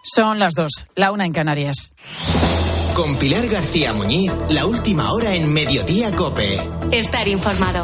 Son las 2, la 1 en Canarias. Con Pilar García Muñiz, la última hora en Mediodía COPE. Estar informado.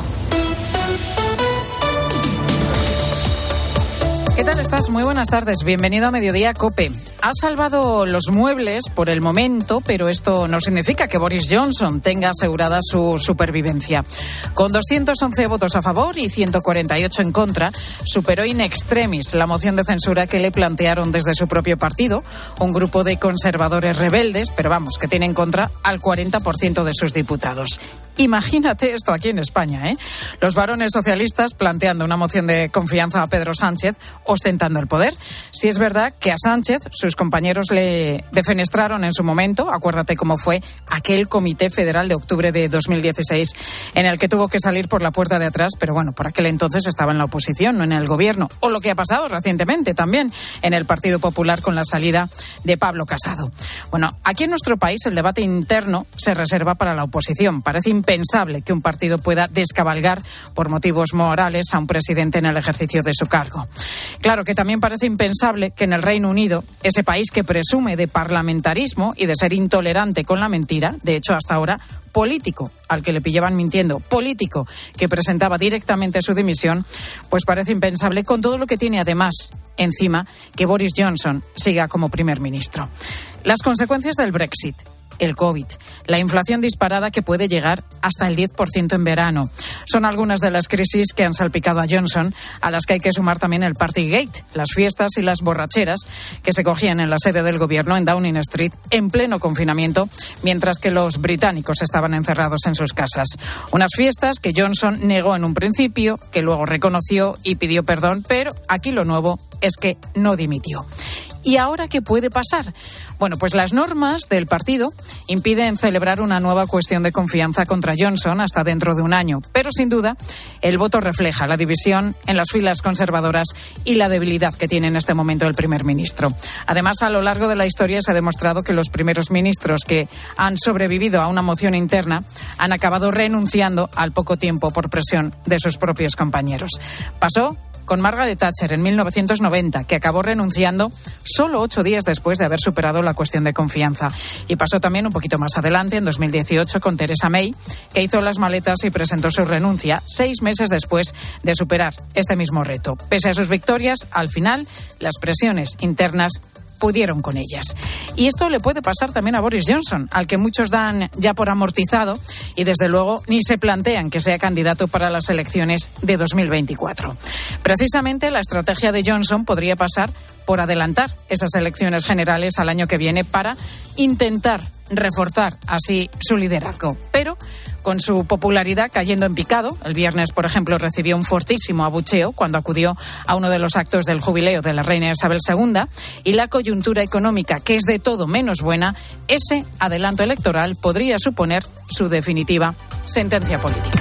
¿Qué tal estás? Muy buenas tardes. Bienvenido a Mediodía COPE. Ha salvado los muebles por el momento, pero esto no significa que Boris Johnson tenga asegurada su supervivencia. Con 211 votos a favor y 148 en contra, superó in extremis la moción de censura que le plantearon desde su propio partido, un grupo de conservadores rebeldes, pero vamos, que tiene en contra al 40% de sus diputados. Imagínate esto aquí en España, ¿eh? Los varones socialistas planteando una moción de confianza a Pedro Sánchez, ostentando el poder. Si es verdad que a Sánchez sus compañeros le defenestraron en su momento, acuérdate cómo fue aquel Comité Federal de octubre de 2016, en el que tuvo que salir por la puerta de atrás, pero bueno, por aquel entonces estaba en la oposición, no en el gobierno. O lo que ha pasado recientemente también en el Partido Popular con la salida de Pablo Casado. Bueno, aquí en nuestro país el debate interno se reserva para la oposición. Parece impensable que un partido pueda descabalgar por motivos morales a un presidente en el ejercicio de su cargo. Claro que también parece impensable que en el Reino Unido, ese país que presume de parlamentarismo y de ser intolerante con la mentira, de hecho hasta ahora político al que le pillaban mintiendo, político que presentaba directamente su dimisión, pues parece impensable con todo lo que tiene además encima que Boris Johnson siga como primer ministro. Las consecuencias del Brexit, el COVID, la inflación disparada que puede llegar hasta el 10% en verano. Son algunas de las crisis que han salpicado a Johnson, a las que hay que sumar también el Partygate, las fiestas y las borracheras que se cogían en la sede del gobierno en Downing Street en pleno confinamiento, mientras que los británicos estaban encerrados en sus casas. Unas fiestas que Johnson negó en un principio, que luego reconoció y pidió perdón, pero aquí lo nuevo es que no dimitió. ¿Y ahora qué puede pasar? Bueno, pues las normas del partido impiden celebrar una nueva cuestión de confianza contra Johnson hasta dentro de un año. Pero sin duda, el voto refleja la división en las filas conservadoras y la debilidad que tiene en este momento el primer ministro. Además, a lo largo de la historia se ha demostrado que los primeros ministros que han sobrevivido a una moción interna han acabado renunciando al poco tiempo por presión de sus propios compañeros. Pasó con Margaret Thatcher en 1990, que acabó renunciando solo 8 días después de haber superado la cuestión de confianza. Y pasó también un poquito más adelante, en 2018, con Theresa May, que hizo las maletas y presentó su renuncia 6 meses después de superar este mismo reto. Pese a sus victorias, al final, las presiones internas pudieron con ellas. Y esto le puede pasar también a Boris Johnson, al que muchos dan ya por amortizado y desde luego ni se plantean que sea candidato para las elecciones de 2024. Precisamente la estrategia de Johnson podría pasar por adelantar esas elecciones generales al año que viene para intentar reforzar así su liderazgo. Pero con su popularidad cayendo en picado, el viernes, por ejemplo, recibió un fortísimo abucheo cuando acudió a uno de los actos del jubileo de la reina Isabel II, y la coyuntura económica, que es de todo menos buena, ese adelanto electoral podría suponer su definitiva sentencia política.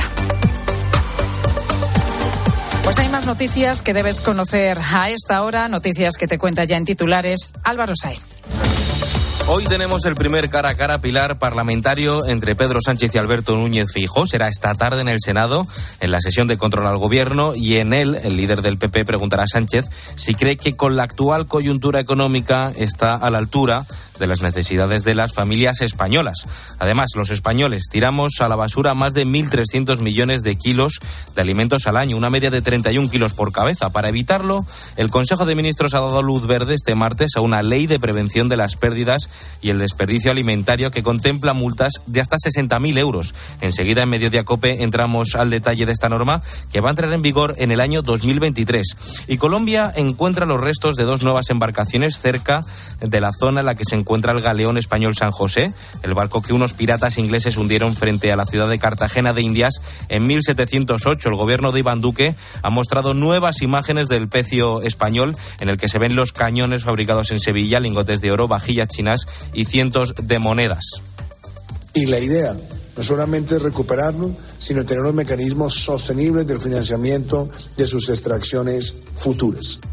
Pues hay más noticias que debes conocer a esta hora, noticias que te cuenta ya en titulares Álvaro Saez. Hoy tenemos el primer cara a cara, Pilar, parlamentario entre Pedro Sánchez y Alberto Núñez Feijóo. Será esta tarde en el Senado, en la sesión de control al gobierno, y en él, el líder del PP preguntará a Sánchez si cree que con la actual coyuntura económica está a la altura de las necesidades de las familias españolas. Además, los españoles tiramos a la basura más de 1.300 millones de kilos de alimentos al año, una media de 31 kilos por cabeza. Para evitarlo, el Consejo de Ministros ha dado luz verde este martes a una ley de prevención de las pérdidas y el desperdicio alimentario que contempla multas de hasta 60.000 euros. Enseguida, en Mediodía COPE, entramos al detalle de esta norma, que va a entrar en vigor en el año 2023. Y Colombia encuentra los restos de 2 nuevas embarcaciones cerca de la zona en la que se encuentra el galeón español San José, el barco que unos piratas ingleses hundieron frente a la ciudad de Cartagena de Indias en 1708. El gobierno de Iván Duque ha mostrado nuevas imágenes del pecio español, en el que se ven los cañones fabricados en Sevilla, lingotes de oro, vajillas chinas y cientos de monedas. Y la idea no solamente es recuperarlo, sino tener unos mecanismos sostenibles del financiamiento de sus extracciones futuras.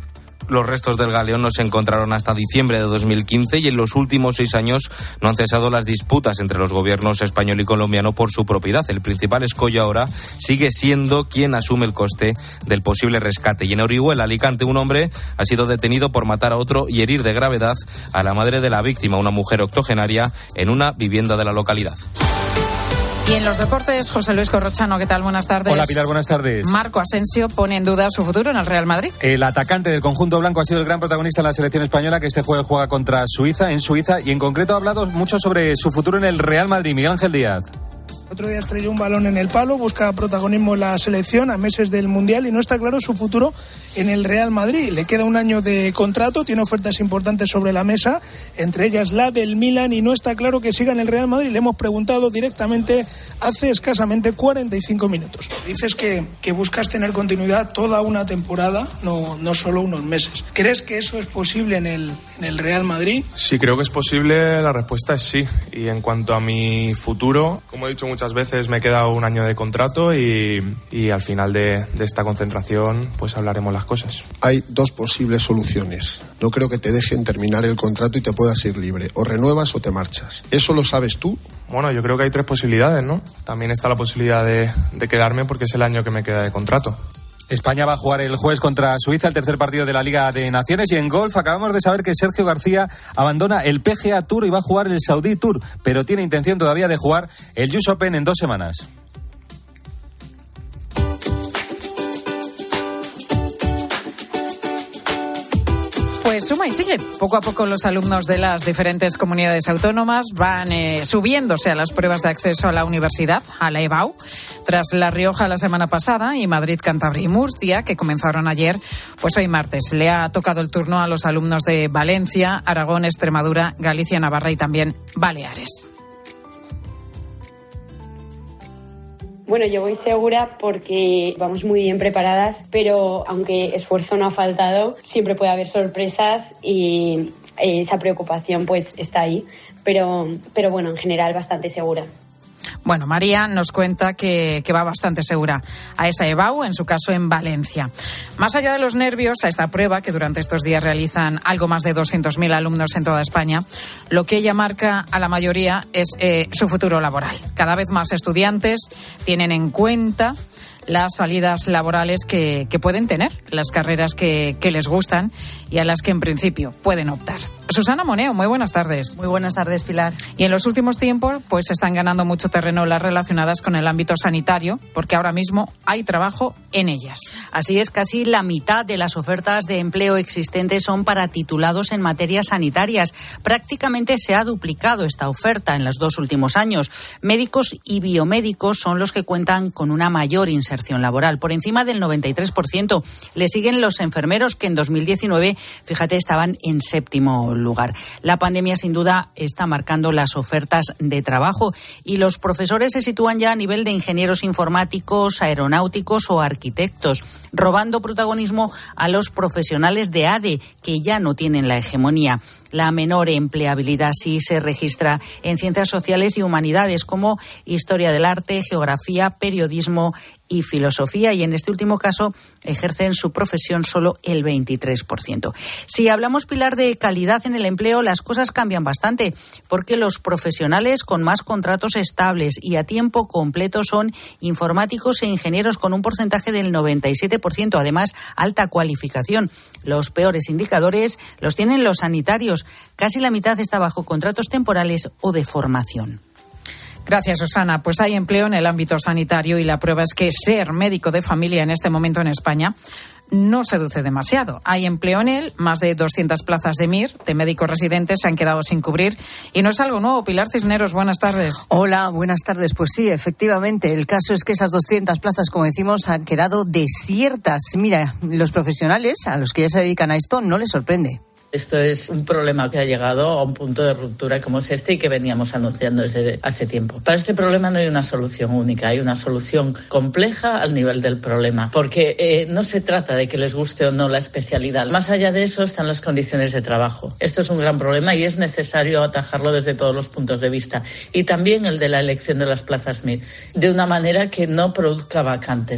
Los restos del galeón no se encontraron hasta diciembre de 2015 y en los últimos 6 años no han cesado las disputas entre los gobiernos español y colombiano por su propiedad. El principal escollo ahora sigue siendo quien asume el coste del posible rescate. Y en Orihuela, Alicante, un hombre ha sido detenido por matar a otro y herir de gravedad a la madre de la víctima, una mujer octogenaria, en una vivienda de la localidad. Y en los deportes, José Luis Corrochano, ¿qué tal? Buenas tardes. Hola, Pilar, buenas tardes. Marco Asensio pone en duda su futuro en el Real Madrid. El atacante del conjunto blanco ha sido el gran protagonista en la selección española, que este jueves juega contra Suiza, en Suiza, y en concreto ha hablado mucho sobre su futuro en el Real Madrid. Miguel Ángel Díaz. Otro día estrelló un balón en el palo, busca protagonismo en la selección a meses del Mundial y no está claro su futuro en el Real Madrid. Le queda un año de contrato, tiene ofertas importantes sobre la mesa, entre ellas la del Milan, y no está claro que siga en el Real Madrid. Le hemos preguntado directamente hace escasamente 45 minutos. Dices que buscas tener continuidad toda una temporada, no solo unos meses. ¿Crees que eso es posible en el Real Madrid? Sí, creo que es posible, la respuesta es sí. Y en cuanto a mi futuro, como he dicho muchas veces, me queda un año de contrato y al final de esta concentración pues hablaremos las cosas. Hay dos posibles soluciones. No creo que te dejen terminar el contrato y te puedas ir libre. O renuevas o te marchas. ¿Eso lo sabes tú? Bueno, yo creo que hay 3 posibilidades, ¿no? También está la posibilidad de quedarme porque es el año que me queda de contrato. España va a jugar el jueves contra Suiza, el tercer partido de la Liga de Naciones. Y en golf acabamos de saber que Sergio García abandona el PGA Tour y va a jugar el Saudi Tour, pero tiene intención todavía de jugar el US Open en 2 semanas. Pues suma y sigue. Poco a poco los alumnos de las diferentes comunidades autónomas van subiéndose a las pruebas de acceso a la universidad, a la EBAU. Tras La Rioja la semana pasada y Madrid, Cantabria y Murcia, que comenzaron ayer, pues hoy martes le ha tocado el turno a los alumnos de Valencia, Aragón, Extremadura, Galicia, Navarra y también Baleares. Bueno, yo voy segura porque vamos muy bien preparadas, pero aunque esfuerzo no ha faltado, siempre puede haber sorpresas y esa preocupación pues está ahí, pero bueno, en general bastante segura. Bueno, María nos cuenta que va bastante segura a esa EBAU, en su caso en Valencia. Más allá de los nervios, a esta prueba, que durante estos días realizan algo más de 200.000 alumnos en toda España, lo que ella marca a la mayoría es su futuro laboral. Cada vez más estudiantes tienen en cuenta las salidas laborales que pueden tener, las carreras que les gustan y a las que en principio pueden optar. Susana Moneo, muy buenas tardes. Muy buenas tardes, Pilar. Y en los últimos tiempos pues están ganando mucho terreno las relacionadas con el ámbito sanitario, porque ahora mismo hay trabajo en ellas. Así es, casi la mitad de las ofertas de empleo existentes son para titulados en materias sanitarias. Prácticamente se ha duplicado esta oferta en los 2 últimos años. Médicos y biomédicos son los que cuentan con una mayor inserción laboral, por encima del 93%. Le siguen los enfermeros, que en 2019, fíjate, estaban en 7º lugar. La pandemia, sin duda, está marcando las ofertas de trabajo y los profesores se sitúan ya a nivel de ingenieros informáticos, aeronáuticos o arquitectos, robando protagonismo a los profesionales de ADE, que ya no tienen la hegemonía. La menor empleabilidad sí se registra en ciencias sociales y humanidades, como historia del arte, geografía, periodismo y filosofía, y en este último caso ejercen su profesión solo el 23%. Si hablamos, Pilar, de calidad en el empleo, las cosas cambian bastante, porque los profesionales con más contratos estables y a tiempo completo son informáticos e ingenieros, con un porcentaje del 97%, además alta cualificación. Los peores indicadores los tienen los sanitarios. Casi la mitad está bajo contratos temporales o de formación. Gracias, Susana. Pues hay empleo en el ámbito sanitario y la prueba es que ser médico de familia en este momento en España no seduce demasiado. Hay empleo en él, más de 200 plazas de MIR, de médicos residentes, se han quedado sin cubrir y no es algo nuevo. Pilar Cisneros, buenas tardes. Hola, buenas tardes. Pues sí, efectivamente, el caso es que esas 200 plazas, como decimos, han quedado desiertas. Mira, los profesionales a los que ya se dedican a esto no les sorprende. Esto es un problema que ha llegado a un punto de ruptura como es este y que veníamos anunciando desde hace tiempo. Para este problema no hay una solución única, hay una solución compleja al nivel del problema, porque no se trata de que les guste o no la especialidad. Más allá de eso están las condiciones de trabajo. Esto es un gran problema y es necesario atajarlo desde todos los puntos de vista, y también el de la elección de las plazas MIR, de una manera que no produzca vacantes.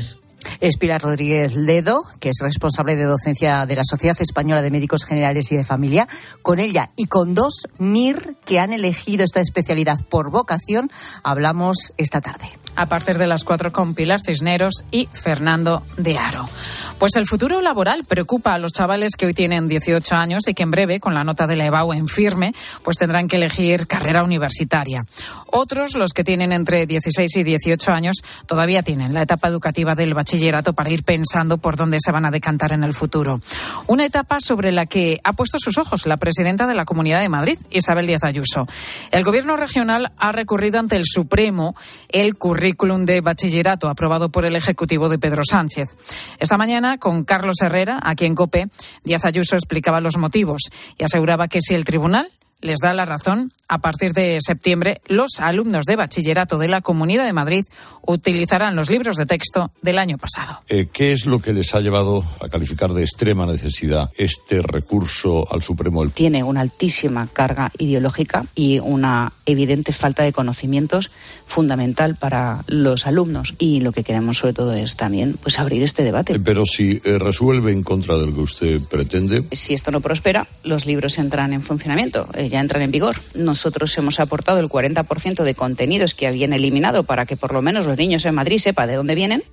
Es Pilar Rodríguez Ledo, que es responsable de docencia de la Sociedad Española de Médicos Generales y de Familia. Con ella y con 2 MIR que han elegido esta especialidad por vocación, hablamos esta tarde. A partir de las 4 con Pilar Cisneros y Fernando de Aro. Pues el futuro laboral preocupa a los chavales que hoy tienen 18 años y que en breve, con la nota de la EBAU en firme, pues tendrán que elegir carrera universitaria. Otros, los que tienen entre 16 y 18 años, todavía tienen la etapa educativa del bachillerato para ir pensando por dónde se van a decantar en el futuro. Una etapa sobre la que ha puesto sus ojos la presidenta de la Comunidad de Madrid, Isabel Díaz Ayuso. El Gobierno regional ha recurrido ante el Supremo el currículum de bachillerato aprobado por el Ejecutivo de Pedro Sánchez. Esta mañana, con Carlos Herrera, aquí en COPE, Díaz Ayuso explicaba los motivos y aseguraba que si el tribunal les da la razón, a partir de septiembre, los alumnos de bachillerato de la Comunidad de Madrid utilizarán los libros de texto del año pasado. ¿Qué es lo que les ha llevado a calificar de extrema necesidad este recurso al Supremo? Tiene una altísima carga ideológica y una evidente falta de conocimientos fundamental para los alumnos. Y lo que queremos sobre todo es también pues abrir este debate. Pero si resuelve en contra de lo que usted pretende. Si esto no prospera, los libros entran en funcionamiento. Ya entran en vigor. Nosotros hemos aportado el 40% de contenidos que habían eliminado para que por lo menos los niños en Madrid sepan de dónde vienen.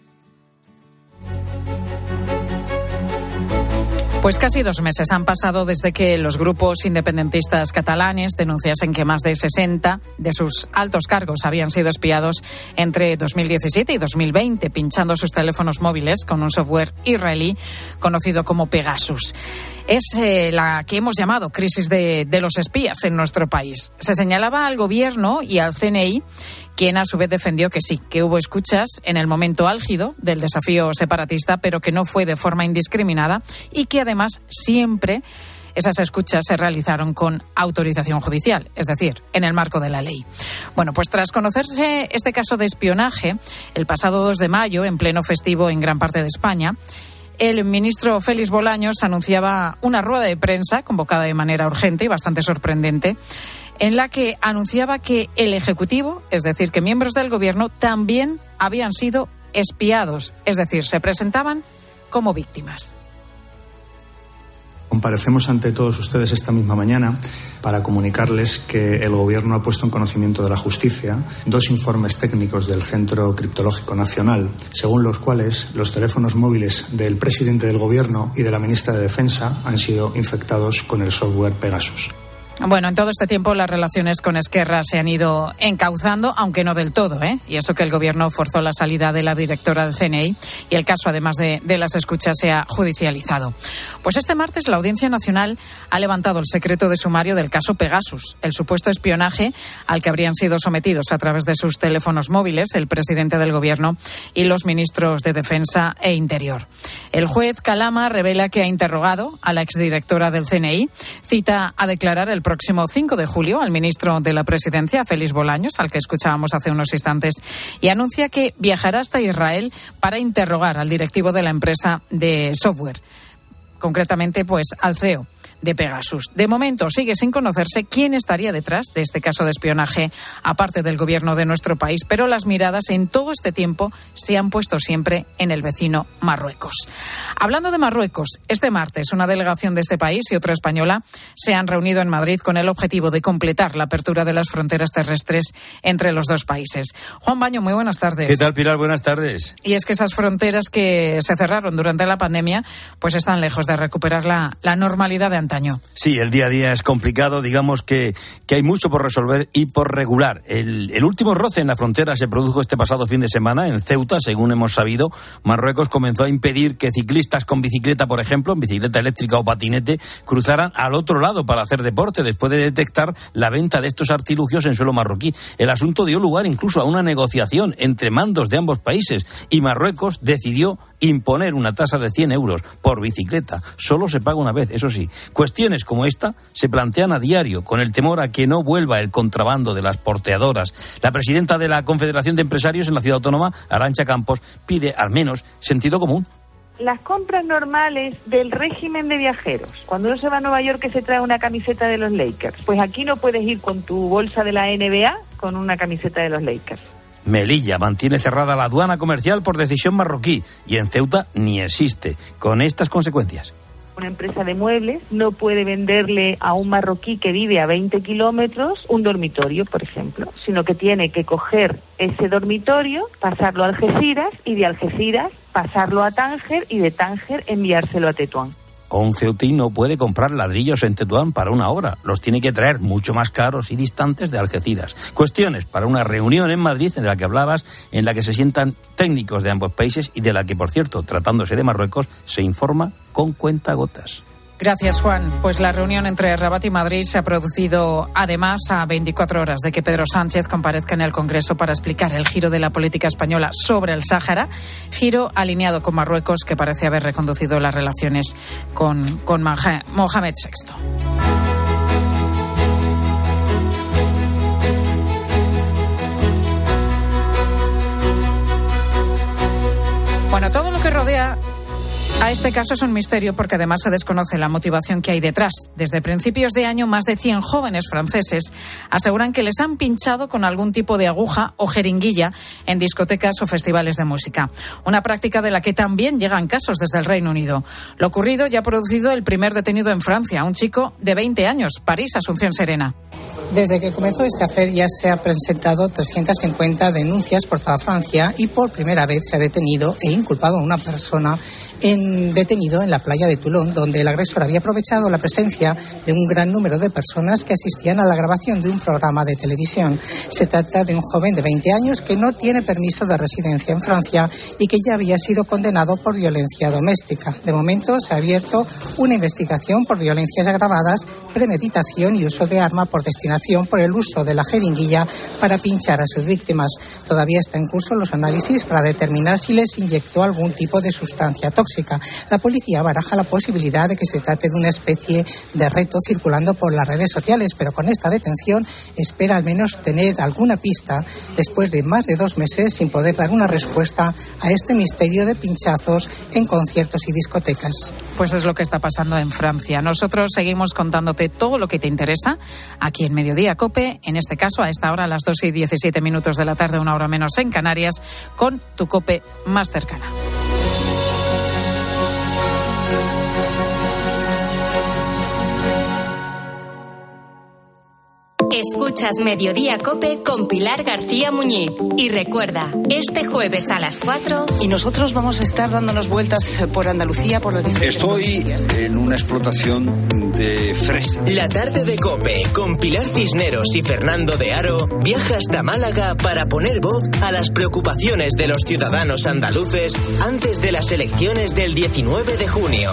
Pues casi 2 meses han pasado desde que los grupos independentistas catalanes denunciasen que más de 60 de sus altos cargos habían sido espiados entre 2017 y 2020, pinchando sus teléfonos móviles con un software israelí conocido como Pegasus. Es la que hemos llamado crisis de los espías en nuestro país. Se señalaba al Gobierno y al CNI, quien a su vez defendió que sí, que hubo escuchas en el momento álgido del desafío separatista, pero que no fue de forma indiscriminada y que además siempre esas escuchas se realizaron con autorización judicial, es decir, en el marco de la ley. Bueno, pues tras conocerse este caso de espionaje, el pasado 2 de mayo, en pleno festivo en gran parte de España, el ministro Félix Bolaños anunciaba una rueda de prensa convocada de manera urgente y bastante sorprendente, en la que anunciaba que el Ejecutivo, es decir, que miembros del Gobierno, también habían sido espiados, es decir, se presentaban como víctimas. Comparecemos ante todos ustedes esta misma mañana para comunicarles que el Gobierno ha puesto en conocimiento de la justicia 2 informes técnicos del Centro Criptológico Nacional, según los cuales los teléfonos móviles del presidente del Gobierno y de la ministra de Defensa han sido infectados con el software Pegasus. Bueno, en todo este tiempo las relaciones con Esquerra se han ido encauzando, aunque no del todo, ¿eh? Y eso que el Gobierno forzó la salida de la directora del CNI y el caso, además de las escuchas, se ha judicializado. Pues este martes la Audiencia Nacional ha levantado el secreto de sumario del caso Pegasus, el supuesto espionaje al que habrían sido sometidos a través de sus teléfonos móviles el presidente del Gobierno y los ministros de Defensa e Interior. El juez Calama revela que ha interrogado a la exdirectora del CNI, cita a declarar el próximo 5 de julio al ministro de la Presidencia, Félix Bolaños, al que escuchábamos hace unos instantes, y anuncia que viajará hasta Israel para interrogar al directivo de la empresa de software, concretamente pues al CEO de Pegasus. De momento sigue sin conocerse quién estaría detrás de este caso de espionaje, aparte del Gobierno de nuestro país, pero las miradas en todo este tiempo se han puesto siempre en el vecino Marruecos. Hablando de Marruecos, este martes una delegación de este país y otra española se han reunido en Madrid con el objetivo de completar la apertura de las fronteras terrestres entre los 2 países. Juan Baño, muy buenas tardes. ¿Qué tal, Pilar? Buenas tardes. Y es que esas fronteras que se cerraron durante la pandemia pues están lejos de recuperar la normalidad de antaño. Sí, el día a día es complicado, digamos que hay mucho por resolver y por regular. El último roce en la frontera se produjo este pasado fin de semana en Ceuta, según hemos sabido. Marruecos comenzó a impedir que ciclistas con bicicleta, por ejemplo, en bicicleta eléctrica o patinete, cruzaran al otro lado para hacer deporte, después de detectar la venta de estos artilugios en suelo marroquí. El asunto dio lugar incluso a una negociación entre mandos de ambos países y Marruecos decidió imponer una tasa de 100 euros por bicicleta. Solo se paga una vez, eso sí. Cuestiones como esta se plantean a diario con el temor a que no vuelva el contrabando de las porteadoras. La presidenta de la Confederación de Empresarios en la Ciudad Autónoma, Arantxa Campos, pide al menos sentido común. Las compras normales del régimen de viajeros. Cuando uno se va a Nueva York que se trae una camiseta de los Lakers, pues aquí no puedes ir con tu bolsa de la NBA con una camiseta de los Lakers. Melilla mantiene cerrada la aduana comercial por decisión marroquí y en Ceuta ni existe, con estas consecuencias. Una empresa de muebles no puede venderle a un marroquí que vive a 20 kilómetros un dormitorio, por ejemplo, sino que tiene que coger ese dormitorio, pasarlo a Algeciras y de Algeciras pasarlo a Tánger y de Tánger enviárselo a Tetuán. Un ceutí no puede comprar ladrillos en Tetuán para una obra. Los tiene que traer mucho más caros y distantes de Algeciras. Cuestiones para una reunión en Madrid de la que hablabas, en la que se sientan técnicos de ambos países y de la que, por cierto, tratándose de Marruecos, se informa con cuentagotas. Gracias, Juan. Pues la reunión entre Rabat y Madrid se ha producido además a 24 horas de que Pedro Sánchez comparezca en el Congreso para explicar el giro de la política española sobre el Sáhara, giro alineado con Marruecos que parece haber reconducido las relaciones con Mohamed VI. Bueno, todo lo que rodea a este caso es un misterio porque además se desconoce la motivación que hay detrás. Desde principios de año, más de 100 jóvenes franceses aseguran que les han pinchado con algún tipo de aguja o jeringuilla en discotecas o festivales de música. Una práctica de la que también llegan casos desde el Reino Unido. Lo ocurrido ya ha producido el primer detenido en Francia, un chico de 20 años, París, Asunción Serena. Desde que comenzó este affair ya se han presentado 350 denuncias por toda Francia y por primera vez se ha detenido e inculpado a una persona detenido en la playa de Toulon, donde el agresor había aprovechado la presencia de un gran número de personas que asistían a la grabación de un programa de televisión. Se trata de un joven de 20 años que no tiene permiso de residencia en Francia y que ya había sido condenado por violencia doméstica. De momento se ha abierto una investigación por violencias agravadas, premeditación y uso de arma por destinación por el uso de la jeringuilla para pinchar a sus víctimas. Todavía está en curso los análisis para determinar si les inyectó algún tipo de sustancia tóxica. La policía baraja la posibilidad de que se trate de una especie de reto circulando por las redes sociales, pero con esta detención espera al menos tener alguna pista después de más de 2 meses sin poder dar una respuesta a este misterio de pinchazos en conciertos y discotecas. Pues es lo que está pasando en Francia. Nosotros seguimos contándote todo lo que te interesa aquí en Mediodía COPE, en este caso a esta hora a las 2:17 de la tarde, 1 hora menos en Canarias, con tu COPE más cercana. Escuchas Mediodía COPE con Pilar García Muñiz. Y recuerda, este jueves a las 4... Y nosotros vamos a estar dándonos vueltas por Andalucía, por los diferentes provincias. Estoy en una explotación de fresa. La tarde de COPE con Pilar Cisneros y Fernando de Aro viaja hasta Málaga para poner voz a las preocupaciones de los ciudadanos andaluces antes de las elecciones del 19 de junio.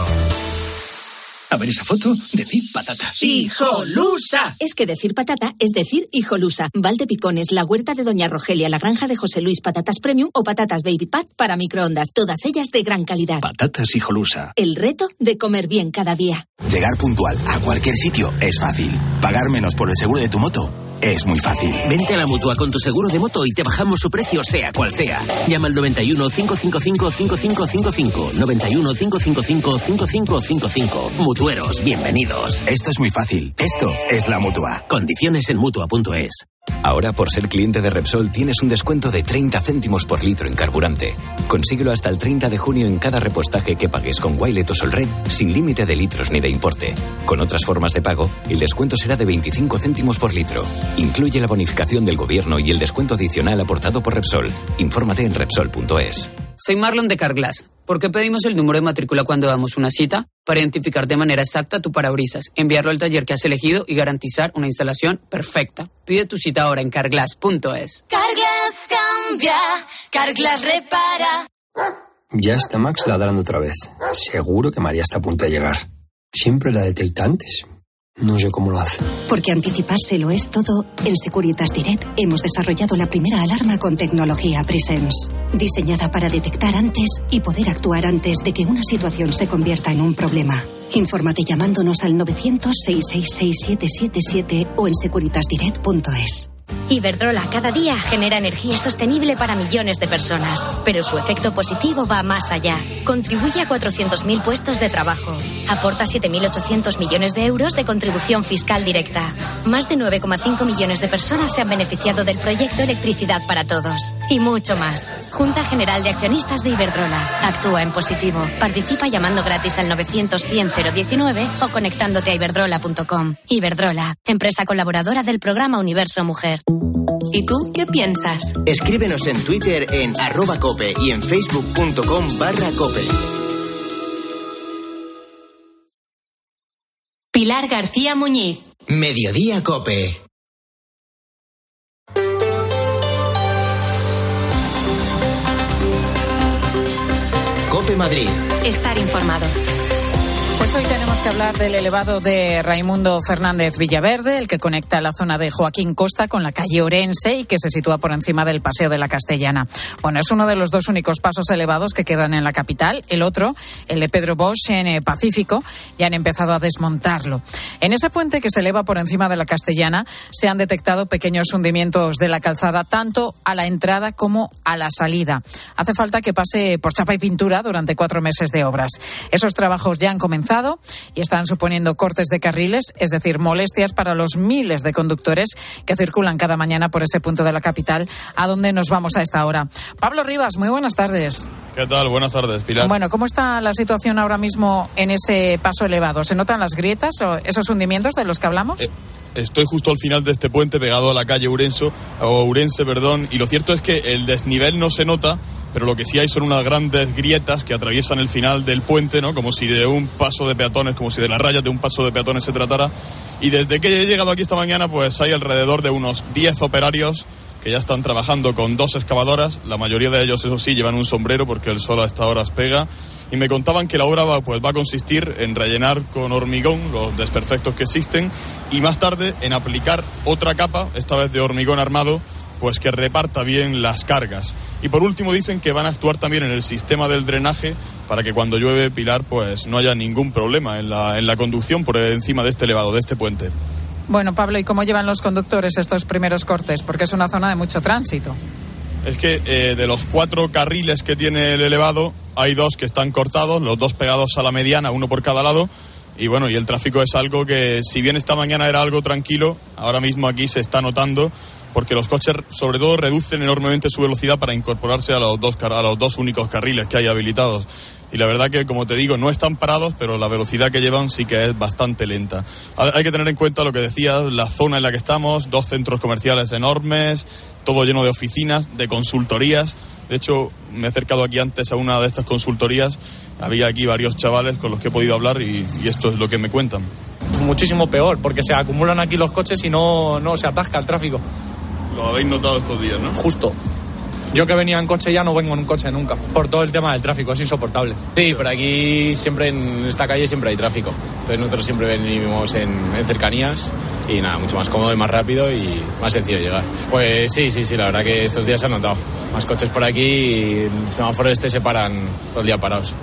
A ver esa foto, decir patata. ¡Hijolusa! Es que decir patata es decir hijolusa. Valdepicones, la huerta de Doña Rogelia, la granja de José Luis, patatas premium o patatas baby pat para microondas. Todas ellas de gran calidad. Patatas hijolusa. El reto de comer bien cada día. Llegar puntual a cualquier sitio es fácil. Pagar menos por el seguro de tu moto es muy fácil. Vente a la Mutua con tu seguro de moto y te bajamos su precio sea cual sea. Llama al 91 555 5555. 91 555 5555. Mutueros, bienvenidos. Esto es muy fácil. Esto es la Mutua. Condiciones en Mutua.es. Ahora, por ser cliente de Repsol, tienes un descuento de 30 céntimos por litro en carburante. Consíguelo hasta el 30 de junio en cada repostaje que pagues con Wilet o Solred, sin límite de litros ni de importe. Con otras formas de pago, el descuento será de 25 céntimos por litro. Incluye la bonificación del gobierno y el descuento adicional aportado por Repsol. Infórmate en Repsol.es. Soy Marlon de Carglass. ¿Por qué pedimos el número de matrícula cuando damos una cita? Para identificar de manera exacta tu parabrisas, enviarlo al taller que has elegido y garantizar una instalación perfecta. Pide tu cita ahora en carglass.es. Carglass cambia, Carglass repara. Ya está Max ladrando otra vez. Seguro que María está a punto de llegar. Siempre la detecta antes. No sé cómo lo hace. Porque anticiparse lo es todo, en Securitas Direct hemos desarrollado la primera alarma con tecnología Presence, diseñada para detectar antes y poder actuar antes de que una situación se convierta en un problema. Infórmate llamándonos al 900-666-777 o en securitasdirect.es. Iberdrola cada día genera energía sostenible para millones de personas, pero su efecto positivo va más allá. Contribuye a 400.000 puestos de trabajo. Aporta 7.800 millones de euros de contribución fiscal directa. Más de 9,5 millones de personas se han beneficiado del proyecto Electricidad para Todos. y mucho más. Junta General de Accionistas de Iberdrola. Actúa en positivo. Participa llamando gratis al 900-100-019 o conectándote a iberdrola.com. Iberdrola, empresa colaboradora del programa Universo Mujer. ¿Y tú qué piensas? Escríbenos en Twitter en @cope y en facebook.com/cope. Pilar García Muñiz. Mediodía Cope. Cope Madrid. Estar informado. Pues hoy tenemos que hablar del elevado de Raimundo Fernández Villaverde, el que conecta la zona de Joaquín Costa con la calle Orense y que se sitúa por encima del Paseo de la Castellana. Bueno, es uno de los dos únicos pasos elevados que quedan en la capital. El otro, el de Pedro Bosch en Pacífico, ya han empezado a desmontarlo. En ese puente que se eleva por encima de la Castellana se han detectado pequeños hundimientos de la calzada tanto a la entrada como a la salida. Hace falta que pase por chapa y pintura durante 4 meses de obras. Esos trabajos ya han comenzado y están suponiendo cortes de carriles, es decir, molestias para los miles de conductores que circulan cada mañana por ese punto de la capital a donde nos vamos a esta hora. Pablo Rivas, muy buenas tardes. ¿Qué tal? Buenas tardes, Pilar. Bueno, ¿cómo está la situación ahora mismo en ese paso elevado? ¿Se notan las grietas o esos hundimientos de los que hablamos? Estoy justo al final de este puente, pegado a la calle Ourense, y lo cierto es que el desnivel no se nota, pero lo que sí hay son unas grandes grietas que atraviesan el final del puente, ¿no? Como si de un paso de peatones, como si de las rayas de un paso de peatones se tratara. Y desde que he llegado aquí esta mañana, pues hay alrededor de unos 10 operarios que ya están trabajando con 2 excavadoras. La mayoría de ellos, eso sí, llevan un sombrero porque el sol a esta hora pega. Y me contaban que la obra va a consistir en rellenar con hormigón los desperfectos que existen y más tarde en aplicar otra capa, esta vez de hormigón armado, pues que reparta bien las cargas. Y por último dicen que van a actuar también en el sistema del drenaje para que cuando llueve, Pilar, pues no haya ningún problema en la conducción por encima de este elevado, de este puente. Bueno, Pablo, ¿y cómo llevan los conductores estos primeros cortes? Porque es una zona de mucho tránsito. Es que de los 4 carriles que tiene el elevado, hay 2 que están cortados, los 2 pegados a la mediana, uno por cada lado. Y bueno, y el tráfico es algo que, si bien esta mañana era algo tranquilo, ahora mismo aquí se está notando, porque los coches, sobre todo, reducen enormemente su velocidad para incorporarse a los 2 únicos carriles que hay habilitados. Y la verdad que, como te digo, no están parados, pero la velocidad que llevan sí que es bastante lenta. Hay que tener en cuenta lo que decías, la zona en la que estamos, 2 centros comerciales enormes, todo lleno de oficinas, de consultorías. De hecho, me he acercado aquí antes a una de estas consultorías, había aquí varios chavales con los que he podido hablar y esto es lo que me cuentan. Muchísimo peor, porque se acumulan aquí los coches y no se atasca el tráfico. Lo habéis notado estos días, ¿no? Justo. Yo que venía en coche ya no vengo en un coche nunca, por todo el tema del tráfico, es insoportable. Sí, por aquí siempre, en esta calle siempre hay tráfico, entonces nosotros siempre venimos en cercanías y nada, mucho más cómodo y más rápido y más sencillo llegar. Pues sí, la verdad que estos días se han notado, más coches por aquí y el semáforo se paran todo el día parados.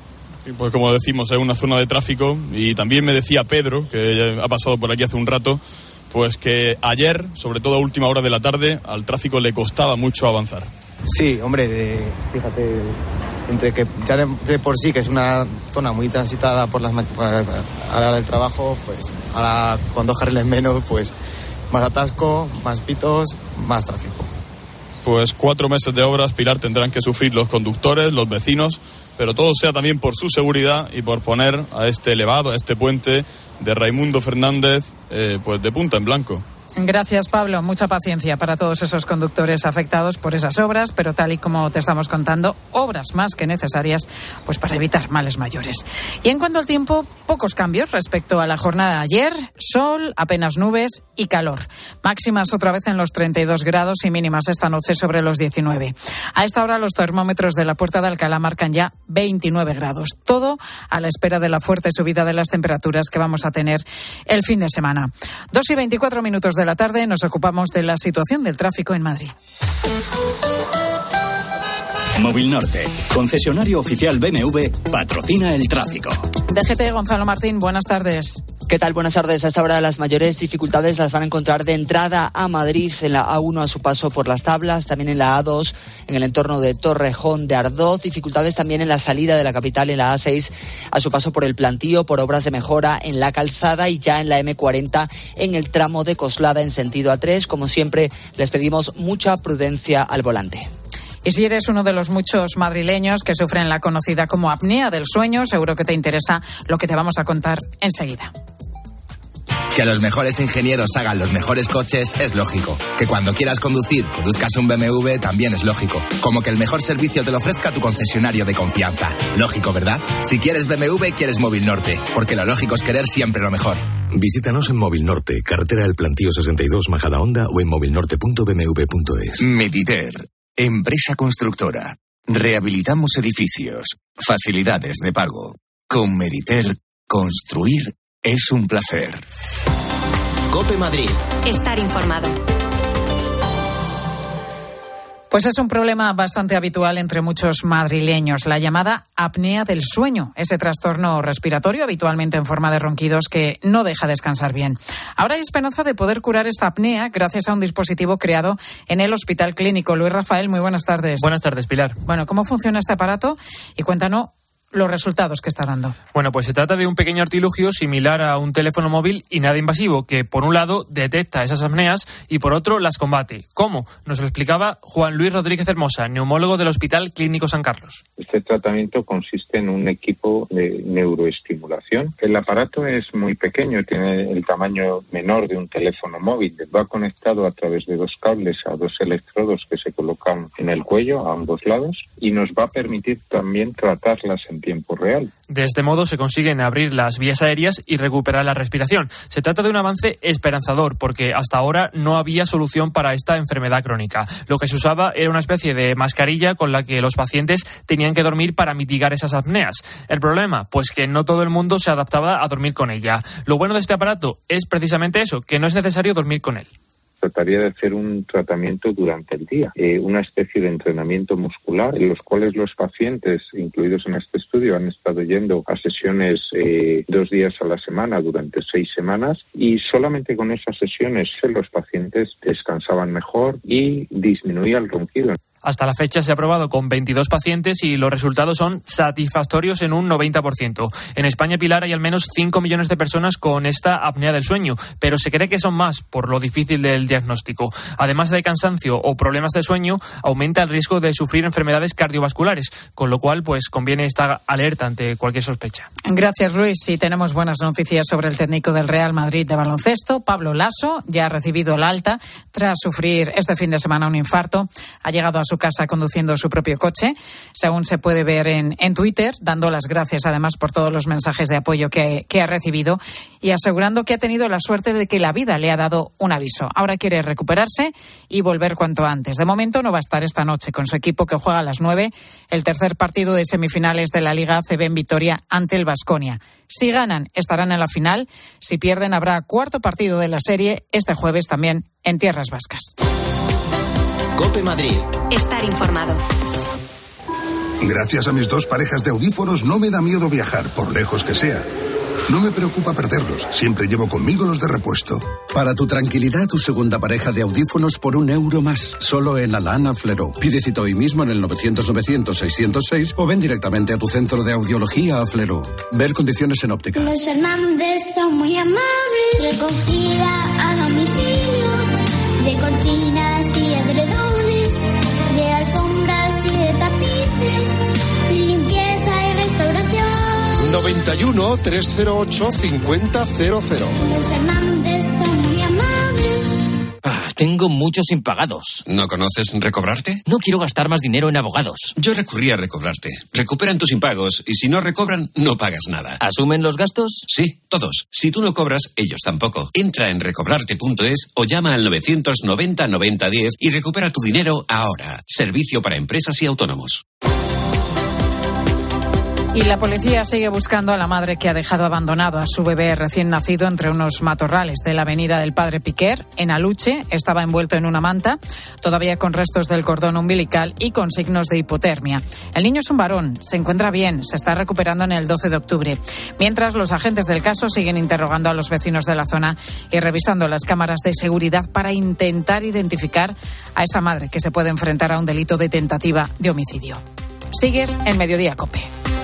Y pues como decimos, es una zona de tráfico y también me decía Pedro, que ha pasado por aquí hace un rato, pues que ayer, sobre todo a última hora de la tarde, al tráfico le costaba mucho avanzar. Sí, hombre, fíjate, entre que ya de por sí que es una zona muy transitada por a la hora del trabajo, pues ahora con 2 carriles menos, pues más atasco, más pitos, más tráfico. Pues 4 meses de obras, Pilar, tendrán que sufrir los conductores, los vecinos, pero todo sea también por su seguridad y por poner a este elevado, a este puente de Raimundo Fernández, pues de punta en blanco. Gracias, Pablo. Mucha paciencia para todos esos conductores afectados por esas obras, pero tal y como te estamos contando, obras más que necesarias pues para evitar males mayores. Y en cuanto al tiempo, pocos cambios respecto a la jornada de ayer. Sol, apenas nubes y calor. Máximas otra vez en los 32 grados y mínimas esta noche sobre los 19. A esta hora los termómetros de la Puerta de Alcalá marcan ya 29 grados. Todo a la espera de la fuerte subida de las temperaturas que vamos a tener el fin de semana. 2:24 de la tarde nos ocupamos de la situación del tráfico en Madrid. Móvil Norte, concesionario oficial BMW, patrocina el tráfico. DGT, Gonzalo Martín, buenas tardes. ¿Qué tal? Buenas tardes. A esta hora las mayores dificultades las van a encontrar de entrada a Madrid en la A1 a su paso por Las Tablas, también en la A2 en el entorno de Torrejón de Ardoz, dificultades también en la salida de la capital en la A6 a su paso por el Plantío por obras de mejora en la calzada y ya en la M40 en el tramo de Coslada en sentido A3. Como siempre, les pedimos mucha prudencia al volante. Y si eres uno de los muchos madrileños que sufren la conocida como apnea del sueño, seguro que te interesa lo que te vamos a contar enseguida. Que los mejores ingenieros hagan los mejores coches es lógico. Que cuando quieras conducir, conduzcas un BMW también es lógico. Como que el mejor servicio te lo ofrezca tu concesionario de confianza. Lógico, ¿verdad? Si quieres BMW, quieres Móvil Norte. Porque lo lógico es querer siempre lo mejor. Visítanos en Móvil Norte, carretera del Plantío 62, Majadahonda, o en movilnorte.bmw.es. Mediter, empresa constructora. Rehabilitamos edificios. Facilidades de pago. Con Mediter, construir es un placer. COPE Madrid. Estar informado. Pues es un problema bastante habitual entre muchos madrileños, la llamada apnea del sueño, ese trastorno respiratorio habitualmente en forma de ronquidos que no deja descansar bien. Ahora hay esperanza de poder curar esta apnea gracias a un dispositivo creado en el Hospital Clínico. Luis Rafael, muy buenas tardes. Buenas tardes, Pilar. Bueno, ¿cómo funciona este aparato? Y cuéntanos los resultados que está dando. Bueno, pues se trata de un pequeño artilugio similar a un teléfono móvil y nada invasivo, que por un lado detecta esas apneas y por otro las combate. ¿Cómo? Nos lo explicaba Juan Luis Rodríguez Hermosa, neumólogo del Hospital Clínico San Carlos. Este tratamiento consiste en un equipo de neuroestimulación. El aparato es muy pequeño, tiene el tamaño menor de un teléfono móvil. Va conectado a través de 2 cables a 2 electrodos que se colocan en el cuello a ambos lados y nos va a permitir también tratarlas en tiempo real. De este modo se consiguen abrir las vías aéreas y recuperar la respiración. Se trata de un avance esperanzador porque hasta ahora no había solución para esta enfermedad crónica. Lo que se usaba era una especie de mascarilla con la que los pacientes tenían que dormir para mitigar esas apneas. El problema, pues que no todo el mundo se adaptaba a dormir con ella. Lo bueno de este aparato es precisamente eso, que no es necesario dormir con él. Trataría de hacer un tratamiento durante el día, una especie de entrenamiento muscular, en los cuales los pacientes incluidos en este estudio han estado yendo a sesiones 2 días a la semana durante 6 semanas y solamente con esas sesiones los pacientes descansaban mejor y disminuía el ronquido. Hasta la fecha se ha probado con 22 pacientes y los resultados son satisfactorios en un 90%. En España, Pilar, hay al menos 5 millones de personas con esta apnea del sueño, pero se cree que son más por lo difícil del diagnóstico. Además de cansancio o problemas de sueño, aumenta el riesgo de sufrir enfermedades cardiovasculares, con lo cual pues conviene estar alerta ante cualquier sospecha. Gracias, Luis. Y tenemos buenas noticias sobre el técnico del Real Madrid de baloncesto, Pablo Laso. Ya ha recibido el alta tras sufrir este fin de semana un infarto. Ha llegado a su casa conduciendo su propio coche, según se puede ver en Twitter, dando las gracias además por todos los mensajes de apoyo que ha recibido y asegurando que ha tenido la suerte de que la vida le ha dado un aviso. Ahora quiere recuperarse y volver cuanto antes. De momento no va a estar esta noche con su equipo, que juega a las 9 el tercer partido de semifinales de la Liga ACB en Vitoria ante el Baskonia. Si ganan, estarán en la final. Si pierden, habrá cuarto partido de la serie este jueves también en tierras vascas. COPE Madrid. Estar informado. Gracias a mis 2 parejas de audífonos no me da miedo viajar, por lejos que sea. No me preocupa perderlos, siempre llevo conmigo los de repuesto. Para tu tranquilidad, tu segunda pareja de audífonos por €1 más, solo en Alana Flero. Pide cita hoy mismo en el 900-900-606 o ven directamente a tu centro de audiología a Flero. Ver condiciones en óptica. Los Fernández son muy amables, recogida a domicilio, de cortinas y edredones, de alfombras y de tapices, limpieza y restauración. 91 308 5000. Los Fernández son muy amables. Tengo muchos impagados. ¿No conoces Recobrarte? No quiero gastar más dinero en abogados. Yo recurrí a Recobrarte. Recuperan tus impagos y si no recobran, no pagas nada. ¿Asumen los gastos? Sí, todos. Si tú no cobras, ellos tampoco. Entra en recobrarte.es o llama al 990 90 10 y recupera tu dinero ahora. Servicio para empresas y autónomos. Y la policía sigue buscando a la madre que ha dejado abandonado a su bebé recién nacido entre unos matorrales de la avenida del Padre Piquer, en Aluche. Estaba envuelto en una manta, todavía con restos del cordón umbilical y con signos de hipotermia. El niño es un varón, se encuentra bien, se está recuperando en el 12 de octubre. Mientras, los agentes del caso siguen interrogando a los vecinos de la zona y revisando las cámaras de seguridad para intentar identificar a esa madre que se puede enfrentar a un delito de tentativa de homicidio. Sigues en Mediodía COPE.